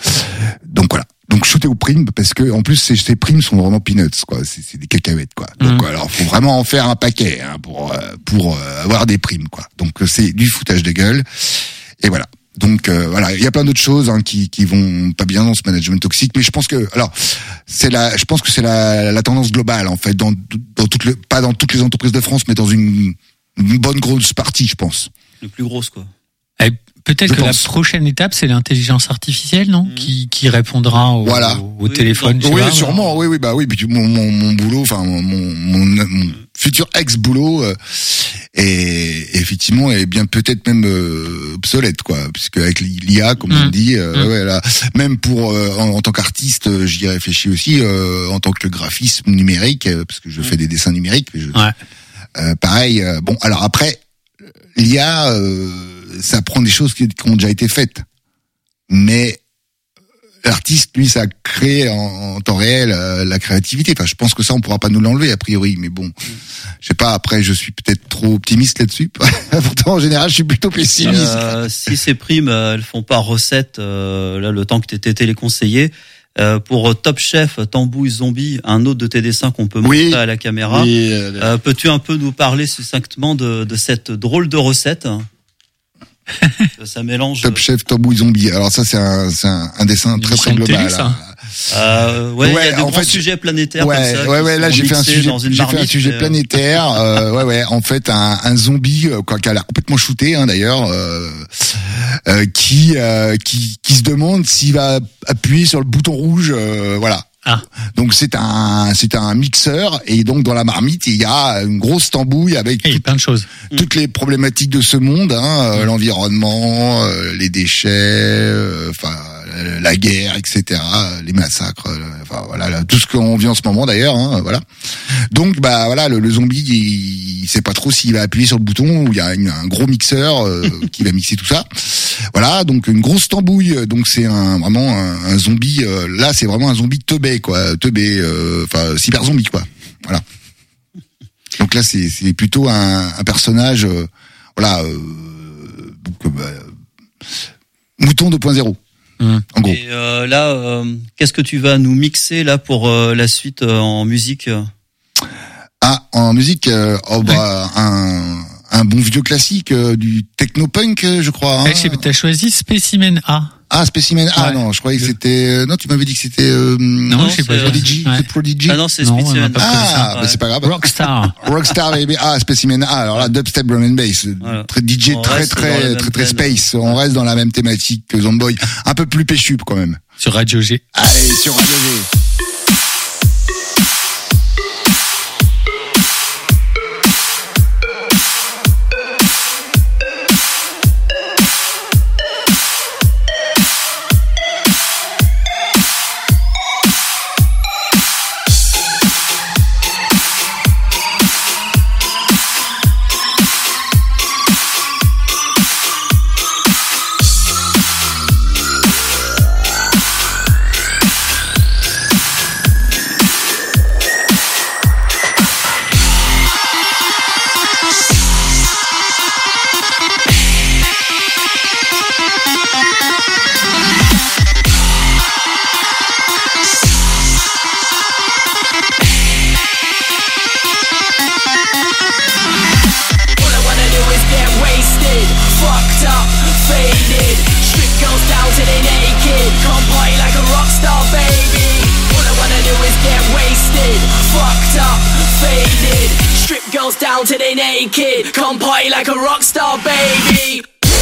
donc voilà. Donc shooter aux primes parce que en plus ces, ces primes sont vraiment peanuts, quoi. C'est, c'est des cacahuètes, quoi. Donc mmh. alors faut vraiment en faire un paquet hein, pour pour euh, avoir des primes, quoi. Donc c'est du foutage de gueule. Et voilà. Donc euh, voilà, il y a plein d'autres choses hein, qui qui vont pas bien dans ce management toxique, mais je pense que alors c'est la, je pense que c'est la, la tendance globale en fait dans dans toutes les, pas dans toutes les entreprises de France, mais dans une, une bonne grosse partie, je pense. Le plus grosse quoi. Et peut-être je que pense. La prochaine étape c'est l'intelligence artificielle, non, mmh. qui qui répondra au, voilà. au, au oui, téléphone. Oui, oui sûrement, oui oui bah oui, puis mon mon, mon boulot, enfin mon mon, mon futur ex-boulot euh, et effectivement est bien peut-être même euh, obsolète quoi, puisque avec l'I A comme mmh. on dit euh, mmh. ouais, là, même pour euh, en, en tant qu'artiste j'y ai réfléchi aussi euh, en tant que graphisme numérique euh, parce que je mmh. fais des dessins numériques mais je, ouais. euh, pareil euh, bon alors après l'I A euh, ça prend des choses qui, qui ont déjà été faites mais l'artiste, lui, ça crée en, en temps réel euh, la créativité. Enfin, je pense que ça, on pourra pas nous l'enlever a priori, mais bon, je sais pas. Après, je suis peut-être trop optimiste là-dessus. Pourtant, en général, je suis plutôt pessimiste. Euh, si ces primes, euh, elles font pas recette, euh, là, le temps que t'étais téléconseillé. Euh, pour Top Chef, Tambouille Zombie, un autre de tes dessins qu'on peut montrer oui, à la caméra. Oui, euh, euh, peux-tu un peu nous parler succinctement de, de cette drôle de recette? Ça mélange. Top Chef, Tambouille Zombie. Alors ça, c'est un, c'est un, un dessin très très global. Télé, ça. Euh, ouais, il ouais, y a de grands fait, sujets planétaires ouais, comme ça. Ouais, ouais, là j'ai fait un sujet, j'ai fait un sujet euh... planétaire. euh, ouais, ouais, en fait un, un zombie quoi, qui a l'air complètement shooté, hein, d'ailleurs, euh, euh, qui, euh, qui, qui se demande s'il va appuyer sur le bouton rouge, euh, voilà. Ah. Donc c'est un c'est un mixeur et donc dans la marmite il y a une grosse tambouille avec tout, plein de choses, toutes les problématiques de ce monde, hein, mmh. l'environnement, euh, les déchets, enfin euh, la guerre, et cetera, les massacres, enfin euh, voilà tout ce qu'on vit en ce moment d'ailleurs, hein, voilà. Donc bah voilà le, le zombie il, il sait pas trop s'il va appuyer sur le bouton où il y a une, un gros mixeur euh, qui va mixer tout ça. Voilà, donc une grosse tambouille, donc c'est un vraiment un, un zombie. Euh, là, c'est vraiment un zombie teubé, quoi, teubé, enfin euh, cyber zombie, quoi. Voilà. Donc là, c'est c'est plutôt un, un personnage, euh, voilà, euh, donc, bah, mouton deux point zéro. Mmh. En gros. Et euh, là, euh, qu'est-ce que tu vas nous mixer là pour euh, la suite euh, en musique? Ah, en musique, euh, oh bah ouais. un. Un bon vieux classique euh, du technopunk, je crois. Hein. Ouais, t'as choisi Spécimen A. Ah, Spécimen A, ouais. Non, je croyais que c'était... Non, tu m'avais dit que c'était... Euh... Non, non c'est pas Prodigy. Ouais. C'est Prodigy. Ah non, c'est Spécimen A. Ah, ouais. Bah, c'est pas grave. Rockstar. Rockstar, baby. Ah, Spécimen A. Alors là, dubstep, drum and bass. Voilà. Très D J, on très, très, très, très space. On reste dans la même thématique que Zomboy. Un peu plus péchu, quand même. Sur Radio G. Allez, sur Radio G. Down to they naked, come party like a rock star, baby.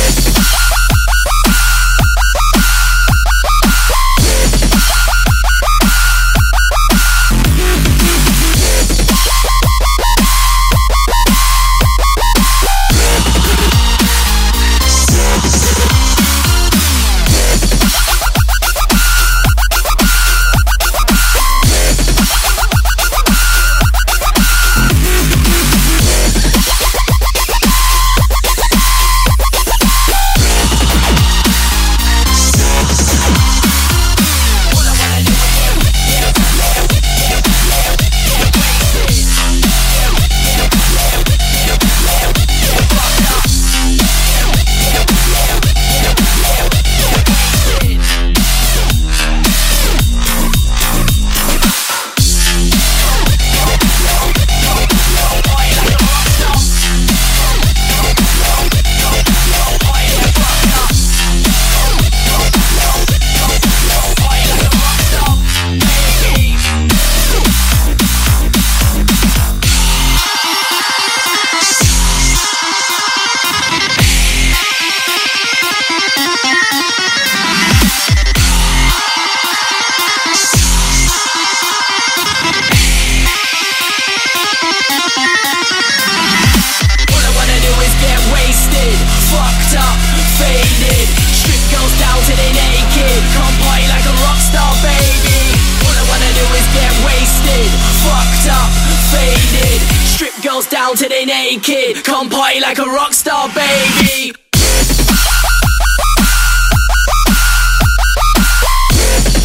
Down to they naked, come party like a rock star, baby.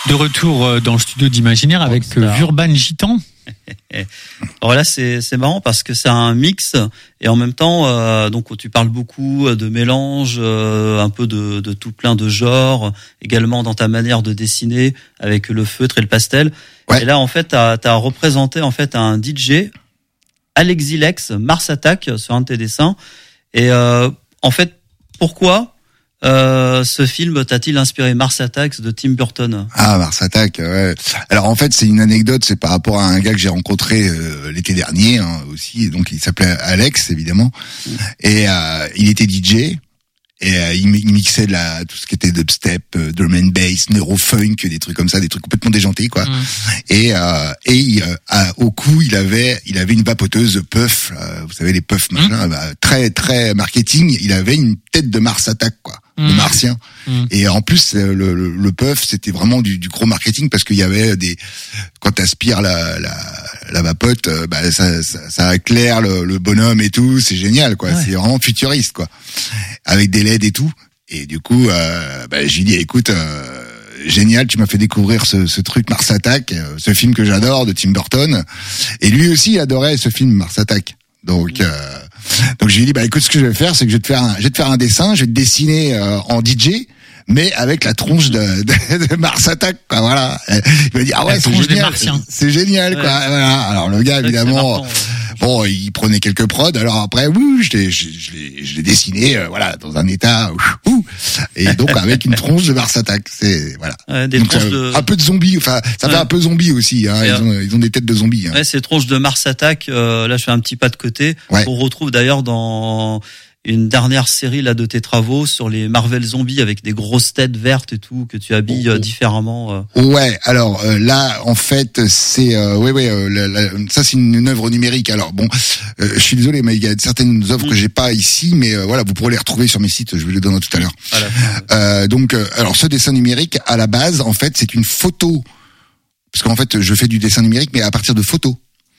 De retour dans le studio d'Imaginaire avec Urban Gitan. Alors là, c'est c'est marrant parce que c'est un mix et en même temps, euh, donc tu parles beaucoup de mélange, euh, un peu de, de tout plein de genres, également dans ta manière de dessiner avec le feutre et le pastel. Ouais. Et là, en fait, t'as t'as représenté en fait un D J, Alexilex, Mars Attack sur un de tes dessins. Et euh, en fait, pourquoi Euh, ce film t'a-t-il inspiré Mars Attacks de Tim Burton? Ah, Mars Attack, ouais. Alors en fait, c'est une anecdote, c'est par rapport à un gars que j'ai rencontré euh, l'été dernier hein, aussi, donc il s'appelait Alex évidemment, mmh. et euh, il était D J. Et euh, il, il mixait de la, tout ce qui était dubstep, euh, drum and bass, neurofunk, des trucs comme ça, des trucs complètement déjantés, quoi. Mmh. Et euh, et il, euh, à, au cou, il avait il avait une vapoteuse puff, euh, vous savez les puffs, machin, mmh. bah, très très marketing. Il avait une tête de Mars Attack, quoi, mmh. de martien. Mmh. Et en plus, le, le, le puff, c'était vraiment du, du gros marketing parce qu'il y avait des, quand t'aspires la la la vapote, euh, bah ça, ça ça éclaire le, le bonhomme et tout, c'est génial, quoi. Ouais. C'est vraiment futuriste, quoi, avec des L E D et tout. Et du coup, euh, bah, j'ai dit, écoute, euh, génial, tu m'as fait découvrir ce, ce truc Mars Attack, euh, ce film que j'adore de Tim Burton. Et lui aussi adorait ce film Mars Attack. Donc, euh, donc j'ai dit, bah écoute, ce que je vais faire, c'est que je vais te faire un, je vais te faire un dessin, je vais te dessiner euh, en D J. Mais avec la tronche de, de, de Mars Attack, quoi, voilà. Il m'a dit, ah ouais, c'est génial. C'est génial, ouais. Quoi, voilà. Alors, le gars, évidemment, bon, il prenait quelques prods, alors après, ouh, je l'ai, je, je l'ai, je l'ai dessiné, euh, voilà, dans un état, ouh, et donc, avec une tronche de Mars Attack, c'est, voilà. Ouais, des donc, tronches euh, de... un peu de zombies, enfin, ça ouais. fait un peu zombie aussi, hein. Ils ont, ils ont des têtes de zombies, hein. Ouais, ces tronches de Mars Attack, euh, là, je fais un petit pas de côté. Ouais. On retrouve d'ailleurs dans, une dernière série là de tes travaux sur les Marvel zombies avec des grosses têtes vertes et tout que tu habilles euh, différemment. Euh. Ouais, alors euh, là en fait c'est euh, ouais ouais euh, la, la, ça c'est une, une œuvre numérique. Alors bon, euh, je suis désolé mais il y a certaines œuvres mmh. que j'ai pas ici, mais euh, voilà, vous pourrez les retrouver sur mes sites, je vais les donner tout à l'heure. À la fin, ouais. euh, donc euh, alors ce dessin numérique à la base en fait c'est une photo, parce qu'en fait je fais du dessin numérique mais à partir de photos.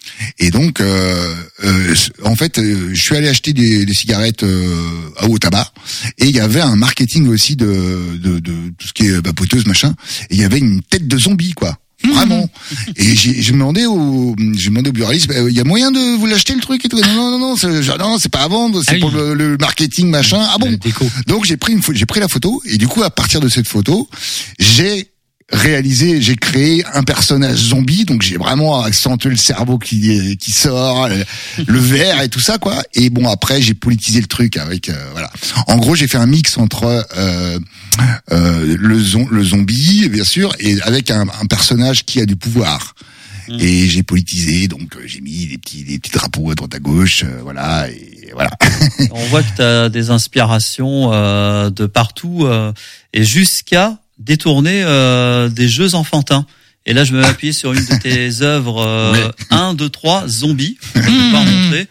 Et donc, euh, euh, en fait, euh, je suis allé acheter des, des cigarettes euh, au tabac, et il y avait un marketing aussi de, de, de tout ce qui est vapoteuse, machin. Et il y avait une tête de zombie, quoi. Vraiment. Et j'ai, j'ai demandé au, j'ai demandé au buraliste, il y a moyen de vous l'acheter le truc et tout. Non, non, non, non, c'est, non, c'est pas à vendre, c'est ah oui. pour le, le marketing, machin. Ah bon. Donc j'ai pris une, j'ai pris la photo, et du coup, à partir de cette photo, j'ai réalisé, j'ai créé un personnage zombie, donc j'ai vraiment accentué le cerveau qui qui sort, le, le verre et tout ça, quoi. Et bon, après j'ai politisé le truc avec euh, voilà. En gros, j'ai fait un mix entre euh, euh, le zon, le zombie bien sûr, et avec un, un personnage qui a du pouvoir. Mmh. Et j'ai politisé, donc euh, j'ai mis des petits des petits drapeaux à droite à gauche, euh, voilà. Et voilà. On voit que tu as des inspirations euh, de partout euh, et jusqu'à détourner euh, des jeux enfantins. Et là, je me vais appuyer sur une de tes œuvres, euh, un, deux, trois, zombies. Je vais pas montrer.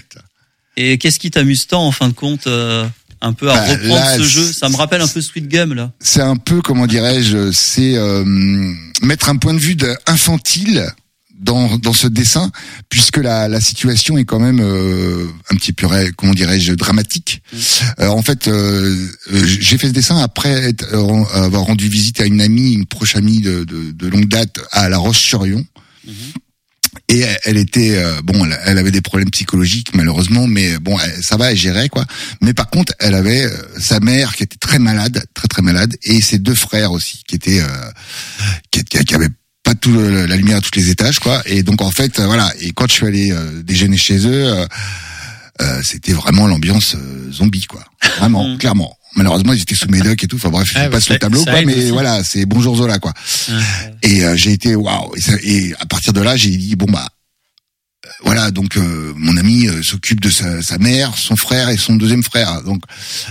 Et qu'est-ce qui t'amuse tant, en fin de compte, euh, un peu à bah, reprendre là, ce jeu? Ça me rappelle un peu Sweet Game, là. C'est un peu, comment dirais-je, c'est euh, mettre un point de vue de infantile dans dans ce dessin, puisque la la situation est quand même euh, un petit peu, comment dirais-je, dramatique. Mmh. Euh, en fait, euh, j'ai fait ce dessin après être, euh, avoir rendu visite à une amie, une proche amie de de, de longue date à La Roche-sur-Yon. Mmh. Et elle était euh, bon, elle, elle avait des problèmes psychologiques malheureusement, mais bon, elle, ça va, elle gérait, quoi. Mais par contre, elle avait euh, sa mère qui était très malade, très très malade, et ses deux frères aussi qui étaient euh, qui, qui, qui avaient pas tout le, la lumière à tous les étages, quoi. Et donc en fait, euh, voilà. Et quand je suis allé euh, déjeuner chez eux, euh, euh, c'était vraiment l'ambiance euh, zombie, quoi. Vraiment, clairement. Malheureusement, ils étaient sous médoc et tout. Enfin bref, je ah, passe le tableau, quoi. Mais aussi. Voilà, c'est bonjour Zola, quoi. Ah, ouais. Et euh, j'ai été waouh. Et, et à partir de là, j'ai dit bon bah euh, voilà. Donc euh, mon ami euh, s'occupe de sa, sa mère, son frère et son deuxième frère. Donc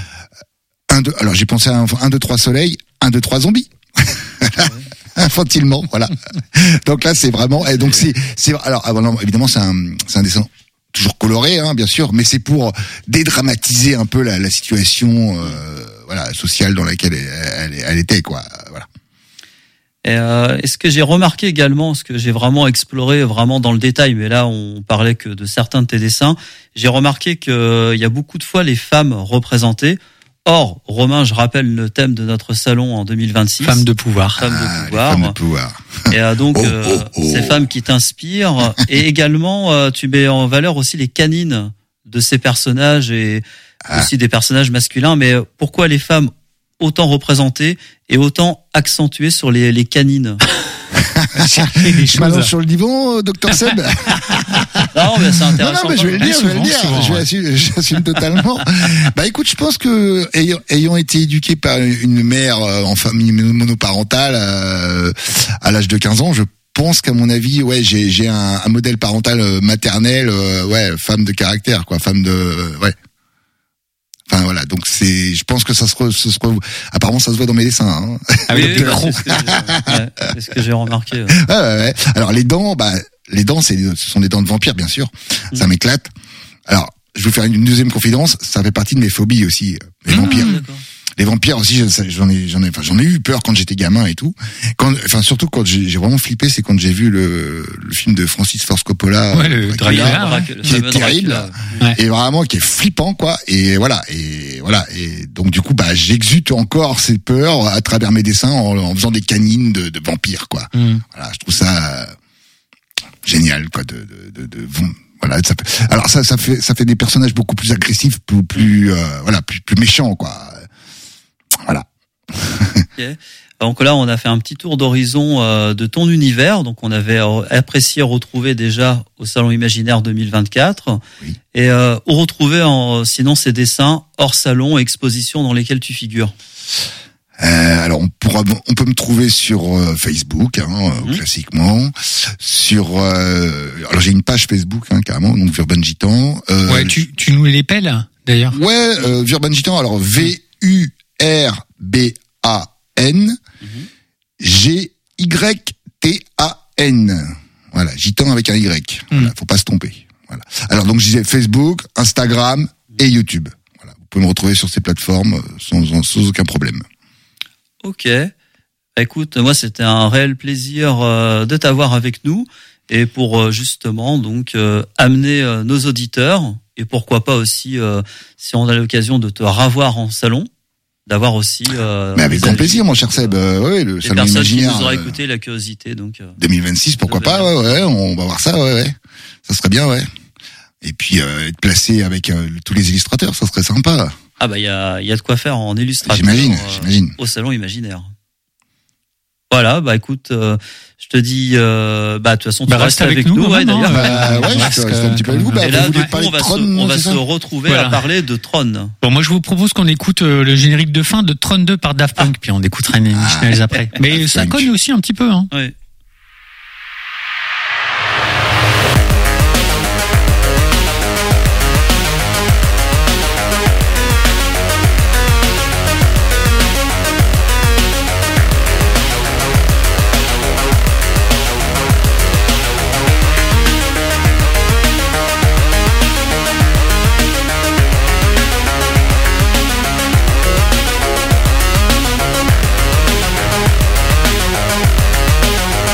un deux. Alors j'ai pensé à un, un deux trois soleils, un deux trois zombies. Infantilement, voilà. Donc là, c'est vraiment, et donc c'est, c'est, alors, évidemment, c'est un, c'est un dessin toujours coloré, hein, bien sûr, mais c'est pour dédramatiser un peu la, la situation, euh, voilà, sociale dans laquelle elle, elle, elle était, quoi, voilà. Et euh, est-ce que j'ai remarqué également, ce que j'ai vraiment exploré vraiment dans le détail, mais là, on parlait que de certains de tes dessins, j'ai remarqué que il y a beaucoup de fois les femmes représentées. Or, Romain, je rappelle le thème de notre salon en deux mille vingt-six. Femme de pouvoir. Femme Ah, de les pouvoir. femmes de pouvoir. Et euh, donc, Oh, euh, oh, oh. ces femmes qui t'inspirent. Et également, euh, tu mets en valeur aussi les canines de ces personnages et Ah. aussi des personnages masculins. Mais pourquoi les femmes autant représentées et autant accentuées sur les, les canines? Chercher des Je m'allonge choses. sur le divan, euh, docteur Seb. Non, mais c'est Non, intéressant. non, mais je vais le Ouais, dire, je vais le souvent, dire. souvent, Je ouais. assume, j'assume totalement. Bah écoute, je pense que ayant, ayant été éduqué par une mère euh, en famille monoparentale euh, à l'âge de quinze ans, je pense qu'à mon avis, ouais, j'ai j'ai un, un modèle parental euh, maternel, euh, ouais, femme de caractère, quoi, femme de, euh, ouais. Enfin voilà, donc c'est, je pense que ça se, re, ça se re- apparemment ça se voit dans mes dessins. Hein. Avec Oui, des oui, bah, crocs. c'est ce que j'ai- ouais, c'est ce que j'ai remarqué. ouais. Ouais, ouais, ouais. Alors les dents, bah les dents, c'est, ce sont des dents de vampire, bien sûr. Ça m'éclate. Alors, je vais vous faire une deuxième confidence. Ça fait partie de mes phobies aussi, euh, les vampires. Ah, d'accord. Les vampires aussi, je- j'en ai, j'en ai, enfin, j'en ai eu peur quand j'étais gamin et tout. Quand, enfin, surtout quand j'ai j'ai vraiment flippé, c'est quand j'ai vu le, le film de Francis Ford Coppola, Ouais, le Dracula, Dracula. Dracula, ouais. le qui est fameux terrible. Dracula. et vraiment qui est flippant, quoi. Et voilà, et voilà, et donc du coup, bah, j'exute encore ces peurs à travers mes dessins en, en faisant des canines de, de vampires, quoi. Mm. Voilà, je trouve ça euh, génial, quoi. De, de, de, de voilà, ça fait, alors ça, ça fait, ça fait des personnages beaucoup plus agressifs, plus, plus, euh, voilà, plus, plus méchants, quoi. Voilà. Ok. Donc là, on a fait un petit tour d'horizon euh, de ton univers. Donc, on avait euh, apprécié retrouver déjà au Salon Imaginaire deux mille vingt-quatre. Oui. Et euh, où retrouver en, sinon ces dessins hors salon, expositions dans lesquelles tu figures. Euh, alors on pourra, on peut me trouver sur euh, Facebook, hein, euh, Mhm. classiquement. Sur, euh, alors j'ai une page Facebook, hein, carrément, donc Urban Gitan. Euh, Ouais, tu, tu nous les pelles, d'ailleurs. Ouais, euh, Urban Gitan. Alors V U R B A N G Y T A N. Voilà, Gitan avec un Y. Voilà, faut pas se tromper. Voilà. Alors donc je disais Facebook, Instagram et YouTube. Voilà, vous pouvez me retrouver sur ces plateformes euh, sans, sans aucun problème. Ok. Écoute, moi, c'était un réel plaisir euh, de t'avoir avec nous et pour euh, justement donc euh, amener euh, nos auditeurs et pourquoi pas aussi, euh, si on a l'occasion de te ravoir en salon, d'avoir aussi. Euh, Mais avec des grand avis, plaisir, mon cher Seb. Euh, ouais, le des salon personnes qui imaginaire nous auraient euh, écouté, la curiosité. Donc, euh, deux mille vingt-six, pourquoi de pas, venir. ouais, ouais, on va voir ça, ouais, ouais. Ça serait bien, ouais. Et puis euh, être placé avec euh, tous les illustrateurs, ça serait sympa. ah bah il y a, il y a de quoi faire en illustrateur. J'imagine, euh, j'imagine. Au salon imaginaire. Voilà, bah écoute, euh, je te dis, euh, bah de toute façon, tu Bah, restes reste avec avec nous, nous, quand ouais, même, d'ailleurs. hein. Bah ouais, je Parce reste que- un petit peu avec vous. Bah, Et vous là, voulez du coup, parler on de va, se, Tron, on va c'est se ça retrouver Voilà. à parler de Tron. Bon, moi, je vous propose qu'on écoute euh, le générique de fin de Tron deux par Daft Punk, puis on écoutera Nine Inch Nails après. Mais ça Punk. cogne aussi un petit peu, hein. Ouais. Thank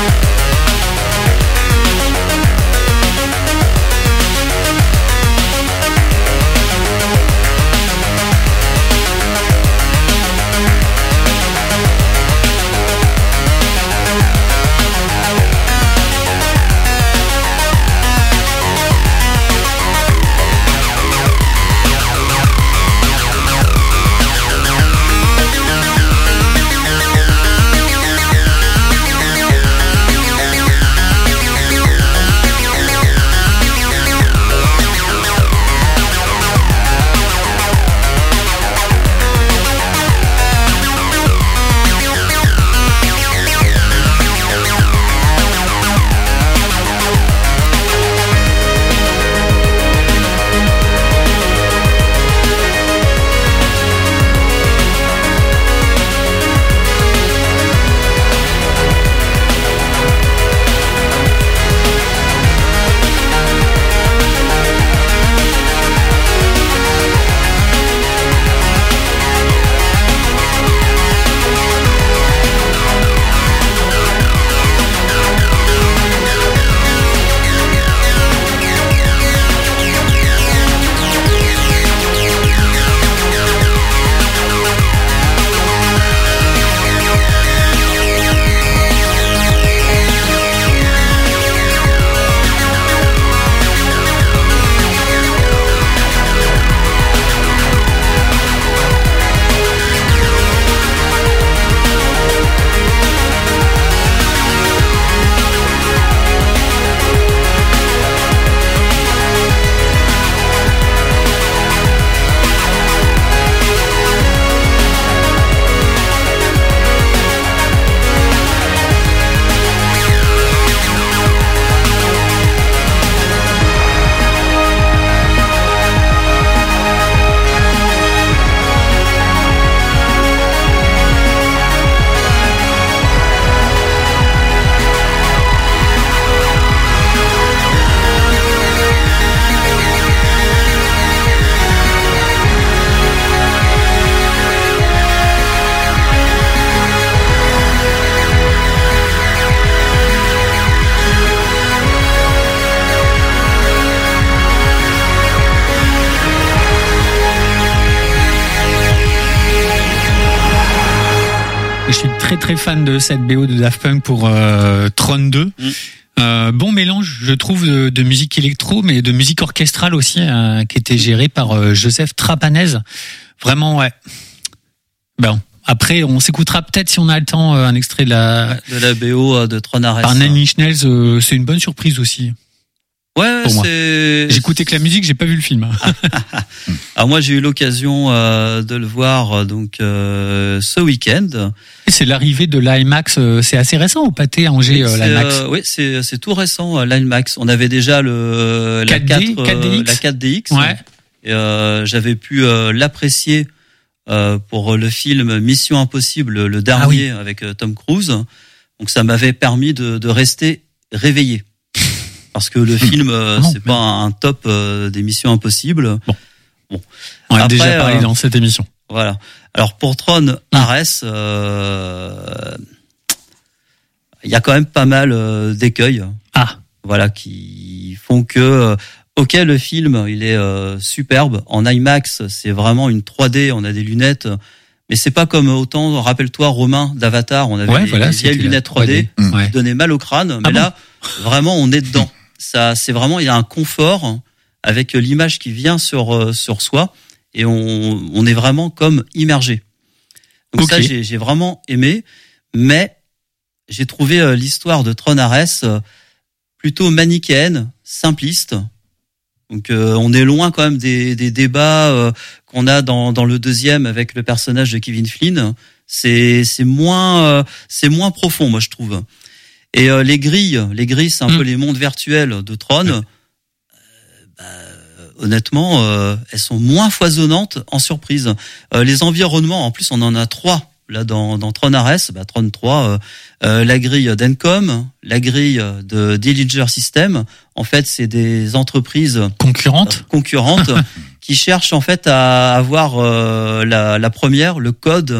très très fan de cette B O de Daft Punk pour euh, Tron deux. Mm. Euh, bon mélange, je trouve, de, de musique électro, mais de musique orchestrale aussi, euh, qui était gérée par euh, Joseph Trapanese. Vraiment, ouais. Bon. Après, on s'écoutera peut-être, si on a le temps, un extrait de la de la B O de Tron Ares. Par Nine Inch Nails. Euh, c'est une bonne surprise aussi. Ouais, c'est. J'écoutais que la musique, j'ai pas vu le film. Alors moi, j'ai eu l'occasion euh, de le voir donc euh, ce week-end. Et c'est l'arrivée de l'IMAX. Euh, c'est assez récent au Pâté à Angers, euh, l'IMAX. Euh, oui, c'est c'est tout récent, euh, l'IMAX. On avait déjà le la quatre D, quatre, quatre D X. Euh, la quatre D X. Ouais. Et euh, j'avais pu euh, l'apprécier euh, pour le film Mission Impossible, le dernier, ah oui. avec euh, Tom Cruise. Donc ça m'avait permis de, de rester réveillé. Parce que le film, euh, non, c'est mais... pas un top euh, des Missions Impossibles. Bon. bon. On a Après, déjà parlé euh, dans cette émission. Voilà. Alors pour Tron Ares, euh, il y a quand même pas mal euh, d'écueils. Ah. Voilà, qui font que, euh, ok, le film, il est euh, superbe. En IMAX, c'est vraiment une trois D, on a des lunettes. Mais c'est pas comme autant, rappelle-toi, Romain, d'Avatar, on avait ouais, des, voilà, des vieilles lunettes trois D, trois D. Ouais. qui donnaient mal au crâne. Mais ah là, bon vraiment, on est dedans. Ça, c'est vraiment, il y a un confort avec l'image qui vient sur sur soi et on on est vraiment comme immergé. Donc okay. ça, j'ai j'ai vraiment aimé, mais j'ai trouvé l'histoire de Tron Ares plutôt manichéenne, simpliste. Donc euh, on est loin quand même des des débats euh, qu'on a dans dans le deuxième avec le personnage de Kevin Flynn. C'est c'est moins euh, c'est moins profond, moi je trouve. Et euh, les grilles, les grilles, c'est un mmh. peu les mondes virtuels de Tron. Mmh. Euh, bah, honnêtement, euh, elles sont moins foisonnantes en surprise. Euh, les environnements, en plus, on en a trois là dans, dans Tron Ares, bah, Tron trois, euh, euh, la grille d'Encom, la grille de Dillinger System. En fait, c'est des entreprises concurrentes, euh, concurrentes qui cherchent en fait à avoir euh, la, la première, le code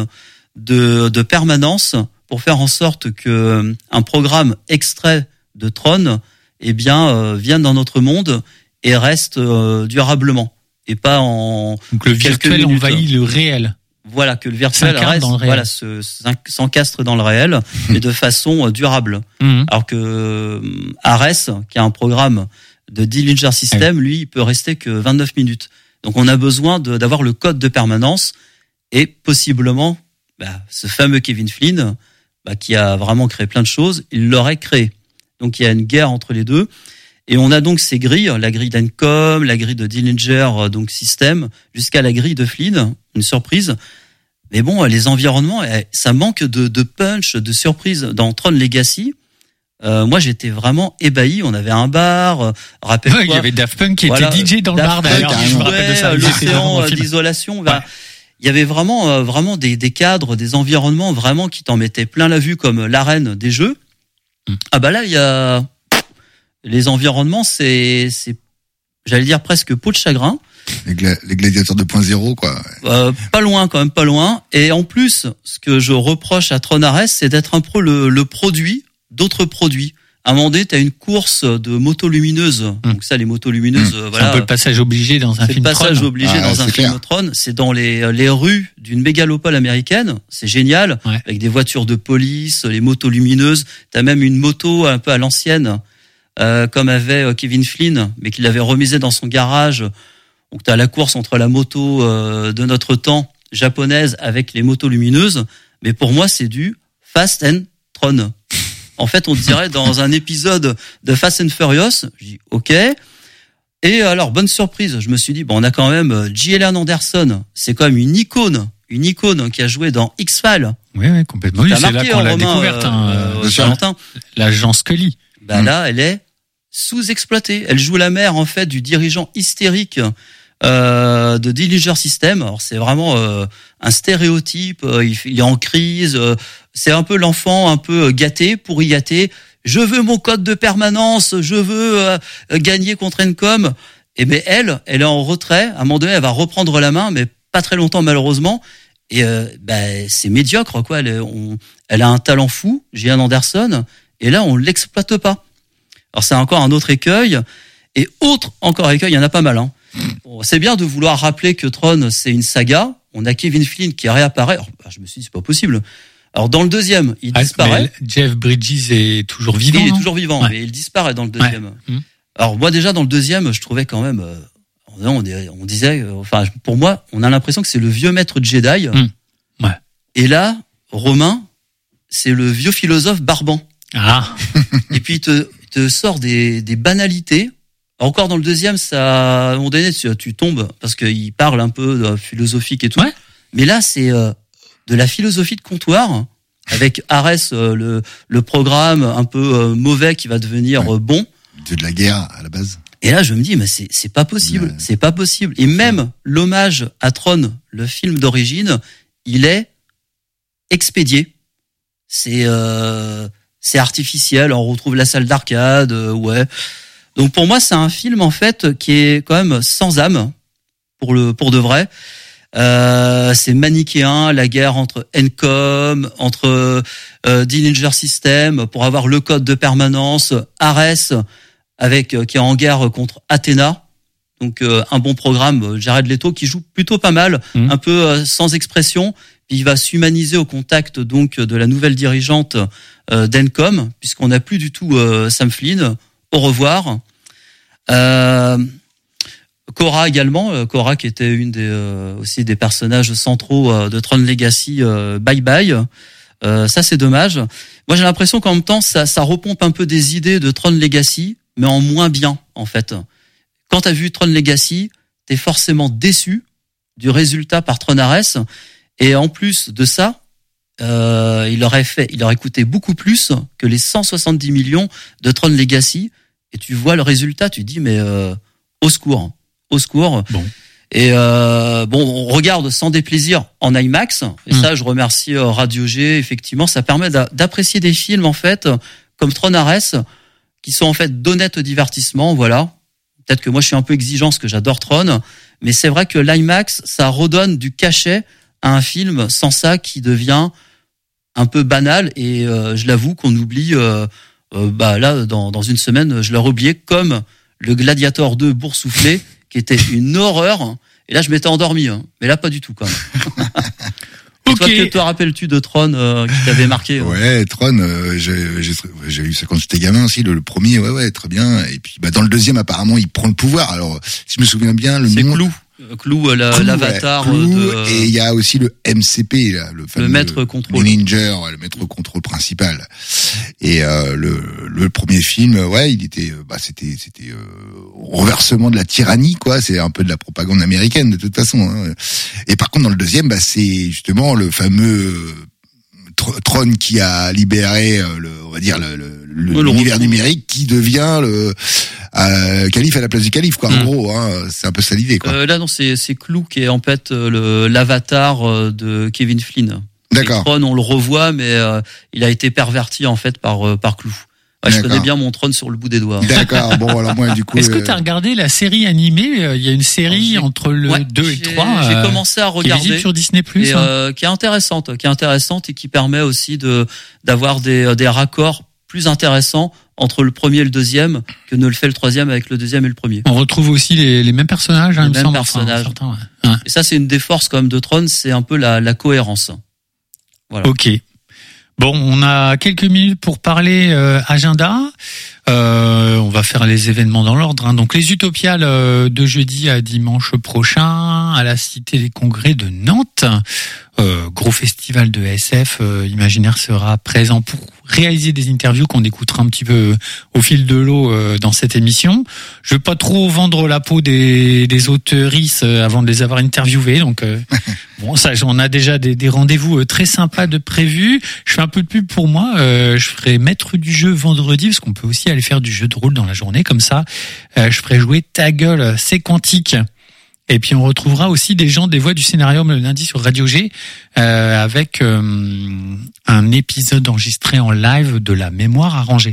de, de permanence, pour faire en sorte que un programme extrait de Tron, eh bien, euh, vienne dans notre monde et reste euh, durablement et pas en donc le virtuel envahit le réel. Voilà, que le virtuel reste, dans le réel. voilà, se, s'encastre dans le réel, mais de façon euh, durable. Mmh. Alors que euh, Ares, qui a un programme de Dillinger System, ouais. lui, il peut rester que vingt-neuf minutes. Donc, on a besoin de, d'avoir le code de permanence et possiblement, bah, ce fameux Kevin Flynn, bah, qui a vraiment créé plein de choses, il l'aurait créé. Donc il y a une guerre entre les deux. Et on a donc ces grilles, la grille d'Encom, la grille de Dillinger, donc System, jusqu'à la grille de Flynn, une surprise. Mais bon, les environnements, ça manque de, de punch, de surprise. Dans Tron Legacy, euh, moi j'étais vraiment ébahi. On avait un bar, euh, rappelle-toi. Ouais, il y avait Daft Punk qui voilà, était D J dans Daft le bar d'ailleurs. Punk qui jouait, l'océan d'isolation. Bah, ouais. Il y avait vraiment, euh, vraiment des, des cadres, des environnements vraiment qui t'en mettaient plein la vue, comme l'arène des jeux. Mm. Ah bah là, il y a les environnements, c'est, c'est, j'allais dire presque peau de chagrin. Les, gla- les gladiateurs deux point zéro, quoi. Euh, pas loin, quand même, pas loin. Et en plus, ce que je reproche à Tron Ares, c'est d'être un peu le, le produit d'autres produits. À un moment donné, t'as une course de motos lumineuses. Mmh. Donc ça, les motos lumineuses, mmh. voilà. C'est un peu le passage obligé dans un c'est film Tron. C'est le passage obligé ah, dans un clair. film Tron. C'est dans les, les rues d'une mégalopole américaine. C'est génial. Ouais. Avec des voitures de police, les motos lumineuses. T'as même une moto un peu à l'ancienne, euh, comme avait Kevin Flynn, mais qu'il avait remisée dans son garage. Donc t'as la course entre la moto euh, de notre temps japonaise avec les motos lumineuses. Mais pour moi, c'est du Fast and Tron. En fait, on dirait dans un épisode de Fast and Furious. Je dis OK. Et alors, bonne surprise, je me suis dit, bon, on a quand même Gillian Anderson. C'est quand même une icône, une icône qui a joué dans X-Files. Oui, oui, complètement. Oui, c'est là qu'on l'a découverte, hein, euh, Valentin. L'agent Scully. Bah, mmh. Là, elle est sous-exploitée. Elle joue la mère, en fait, du dirigeant hystérique euh, de Dillinger System. Alors, c'est vraiment euh, un stéréotype. Euh, il, il est en crise. Euh, c'est un peu l'enfant un peu gâté, pourri gâté. Je veux mon code de permanence. Je veux euh, gagner contre Encom. Et ben elle, elle est en retrait. À un moment donné, elle va reprendre la main, mais pas très longtemps malheureusement. Et euh, ben c'est médiocre quoi. Elle, on, elle a un talent fou, Gillian Anderson. Et là, on l'exploite pas. Alors c'est encore un autre écueil. Et autre encore écueil, il y en a pas mal. Hein. Bon, c'est bien de vouloir rappeler que Tron c'est une saga. On a Kevin Flynn qui réapparaît. Alors, bah, je me suis dit c'est pas possible. Alors dans le deuxième, il ah, disparaît. Jeff Bridges est toujours vivant. Il est non toujours vivant, ouais. mais il disparaît dans le deuxième. Ouais. Mmh. Alors moi déjà dans le deuxième, je trouvais quand même, euh, on, on disait, euh, enfin pour moi, on a l'impression que c'est le vieux maître Jedi. Mmh. Ouais. Et là, Romain, c'est le vieux philosophe barbant. Ah. Et puis il te, il te sort des, des banalités. Encore dans le deuxième, ça, à un moment donné, tu, tu tombes parce qu'il parle un peu de philosophique et tout. Ouais. Mais là, c'est euh, de la philosophie de comptoir avec Arès, euh, le, le programme un peu euh, mauvais qui va devenir ouais. euh, bon. Dieu de la guerre à la base. Et là, je me dis, mais c'est c'est pas possible, ouais. c'est pas possible. Et même l'hommage à Tron, le film d'origine, il est expédié. C'est euh, c'est artificiel. On retrouve la salle d'arcade, euh, ouais. Donc pour moi, c'est un film en fait qui est quand même sans âme pour le pour de vrai. Euh, c'est manichéen, la guerre entre Encom, entre euh, Dillinger System pour avoir le code de permanence, Arès avec euh, qui est en guerre contre Athéna. Donc euh, un bon programme, Jared Leto qui joue plutôt pas mal, mmh. un peu euh, sans expression. Puis il va s'humaniser au contact donc de la nouvelle dirigeante euh, d'Encom, puisqu'on n'a plus du tout euh, Sam Flynn. Au revoir. Euh, Cora également, Cora qui était une des euh, aussi des personnages centraux euh, de Tron Legacy. Euh, bye bye. Euh, ça c'est dommage. Moi j'ai l'impression qu'en même temps ça ça repompe un peu des idées de Tron Legacy, mais en moins bien en fait. Quand t'as vu Tron Legacy, t'es forcément déçu du résultat par Tron Ares, et en plus de ça, euh, il aurait fait, il aurait coûté beaucoup plus que les cent soixante-dix millions de Tron Legacy, et tu vois le résultat, tu dis mais euh, au secours, au secours. Bon. Et euh, bon, on regarde sans déplaisir en IMAX, et mmh. ça, je remercie euh, Radio G. Effectivement, ça permet d'a- d'apprécier des films en fait comme Tron Ares, qui sont en fait d'honnêtes divertissements. Voilà. Peut-être que moi, je suis un peu exigeant parce que j'adore Tron, mais c'est vrai que l'IMAX, ça redonne du cachet à un film sans ça qui devient un peu banal. Et euh, je l'avoue qu'on oublie. Euh, euh, bah là, dans, dans une semaine, je l'aurais oublié, comme le Gladiator deux boursouflé, qui était une horreur. Et là, je m'étais endormi, hein. Mais là, pas du tout, quand même. Et okay. Toi, que te rappelles-tu de Tron euh, qui t'avait marqué? Ouais, Tron, euh, j'ai, j'ai, j'ai eu ça quand j'étais gamin aussi, le, le premier, ouais, ouais, très bien. Et puis, bah, dans le deuxième, apparemment, il prend le pouvoir. Alors, si je me souviens bien, le c'est nom... Clou. Clou, la, Clou, l'avatar ouais, Clou, de... Et il y a aussi le M C P, là, le fameux... Le maître contrôle. Ninja, ouais, le maître contrôle principal. Et euh, le, le premier film, ouais, il était... Bah, c'était c'était euh, renversement de la tyrannie, quoi. C'est un peu de la propagande américaine, de toute façon. Hein. Et par contre, dans le deuxième, bah, c'est justement le fameux... Tron qui a libéré le, on va dire le, le, le oh, l'univers numérique qui devient le euh, calife à la place du calife, quoi. En mmh. gros, hein, c'est un peu ça l'idée, quoi. Euh, là, non, c'est c'est Clou qui est en fait le l'avatar de Kevin Flynn. D'accord. Et Tron, on le revoit, mais euh, il a été perverti en fait par par Clou. Ouais, je connais bien mon Tron sur le bout des doigts. D'accord. Bon, alors moi, du coup. Est-ce que tu as regardé la série animée? Il y a une série alors, entre le ouais, deux et le trois. J'ai euh, commencé à regarder. Qui est visible sur Disney plus, et, hein. euh, qui est intéressante, qui est intéressante et qui permet aussi de d'avoir des des raccords plus intéressants entre le premier et le deuxième que ne le fait le troisième avec le deuxième et le premier. On retrouve aussi les, les mêmes personnages, hein, les il mêmes me semble, personnages. Enfin, certains, ouais. Ouais. Et ça, c'est une des forces quand même de Tron, c'est un peu la la cohérence. Voilà. Ok. Bon, on a quelques minutes pour parler euh, agenda. Euh, on va faire les événements dans l'ordre. Hein. Donc les Utopiales euh, de jeudi à dimanche prochain à la Cité des Congrès de Nantes. Euh, gros festival de S F. Euh, Imaginaire sera présent pour réaliser des interviews qu'on écoutera un petit peu au fil de l'eau euh, dans cette émission. Je veux pas trop vendre la peau des, des auteuristes euh, avant de les avoir interviewés. Donc euh, bon, ça, on a déjà des, des rendez-vous euh, très sympas de prévus. Je fais un peu de pub pour moi. Euh, je ferai maître du jeu vendredi parce qu'on peut aussi aller faire du jeu de rôle dans la journée comme ça. Euh, je ferai jouer Ta gueule, c'est quantique. Et puis on retrouvera aussi des gens des voix du scénario le lundi sur Radio G euh, avec euh, un épisode enregistré en live de La Mémoire arrangée.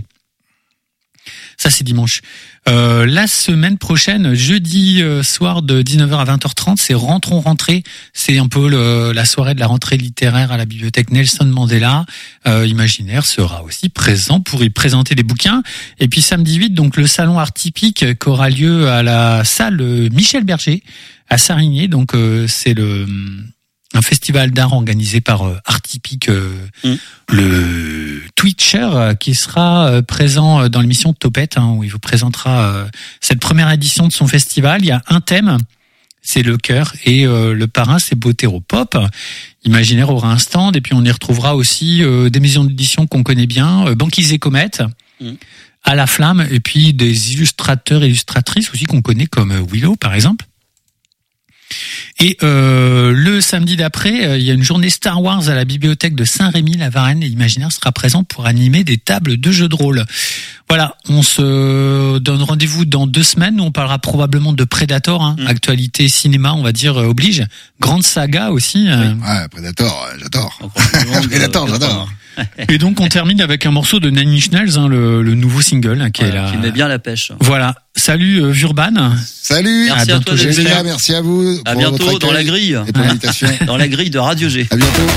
Ça c'est dimanche. Euh, la semaine prochaine, jeudi euh, soir de dix-neuf heures à vingt heures trente, c'est Rentrons Rentrée. C'est un peu le, la soirée de la rentrée littéraire à la bibliothèque Nelson Mandela. Euh, Imaginaire sera aussi présent pour y présenter des bouquins. Et puis samedi huit, donc le salon art typique qui aura lieu à la salle Michel Berger à Sarigné. Donc euh, c'est le un festival d'art organisé par euh, Artypique, euh, mmh. le Twitcher, euh, qui sera euh, présent dans l'émission de Topette, hein, où il vous présentera euh, cette première édition de son festival. Il y a un thème, c'est le cœur, et euh, le parrain, c'est Botéropop. Imaginaire aura un stand, et puis on y retrouvera aussi euh, des maisons d'édition qu'on connaît bien, euh, Banquise et Comète, mmh. à la flamme, et puis des illustrateurs et illustratrices aussi qu'on connaît comme Willow, par exemple. Et euh, le samedi d'après, euh, il y a une journée Star Wars à la bibliothèque de Saint-Rémy-la-Varenne, et Imaginaire sera présent pour animer des tables de jeux de rôle. Voilà, on se donne rendez-vous dans deux semaines, où on parlera probablement de Predator, hein, mmh. actualité cinéma, on va dire, euh, oblige. Grande saga aussi. Euh... Ouais, Predator, j'adore. Predator, j'adore. Et donc on termine avec un morceau de Nine Inch Nails, hein, le, le nouveau single, hein, qui voilà, est là. Qui met bien la pêche. Voilà. Salut euh, Vurban. Salut. Merci à, à toi, les gars, merci à vous. À bientôt dans la grille. Et pour l'invitation. Dans la grille de Radio G. À bientôt.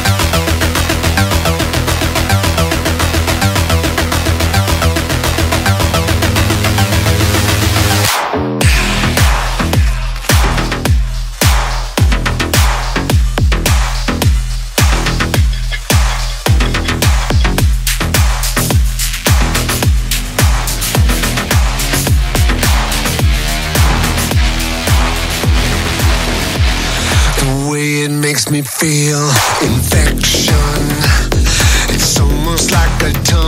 Makes me feel infection. It's almost like a tongue.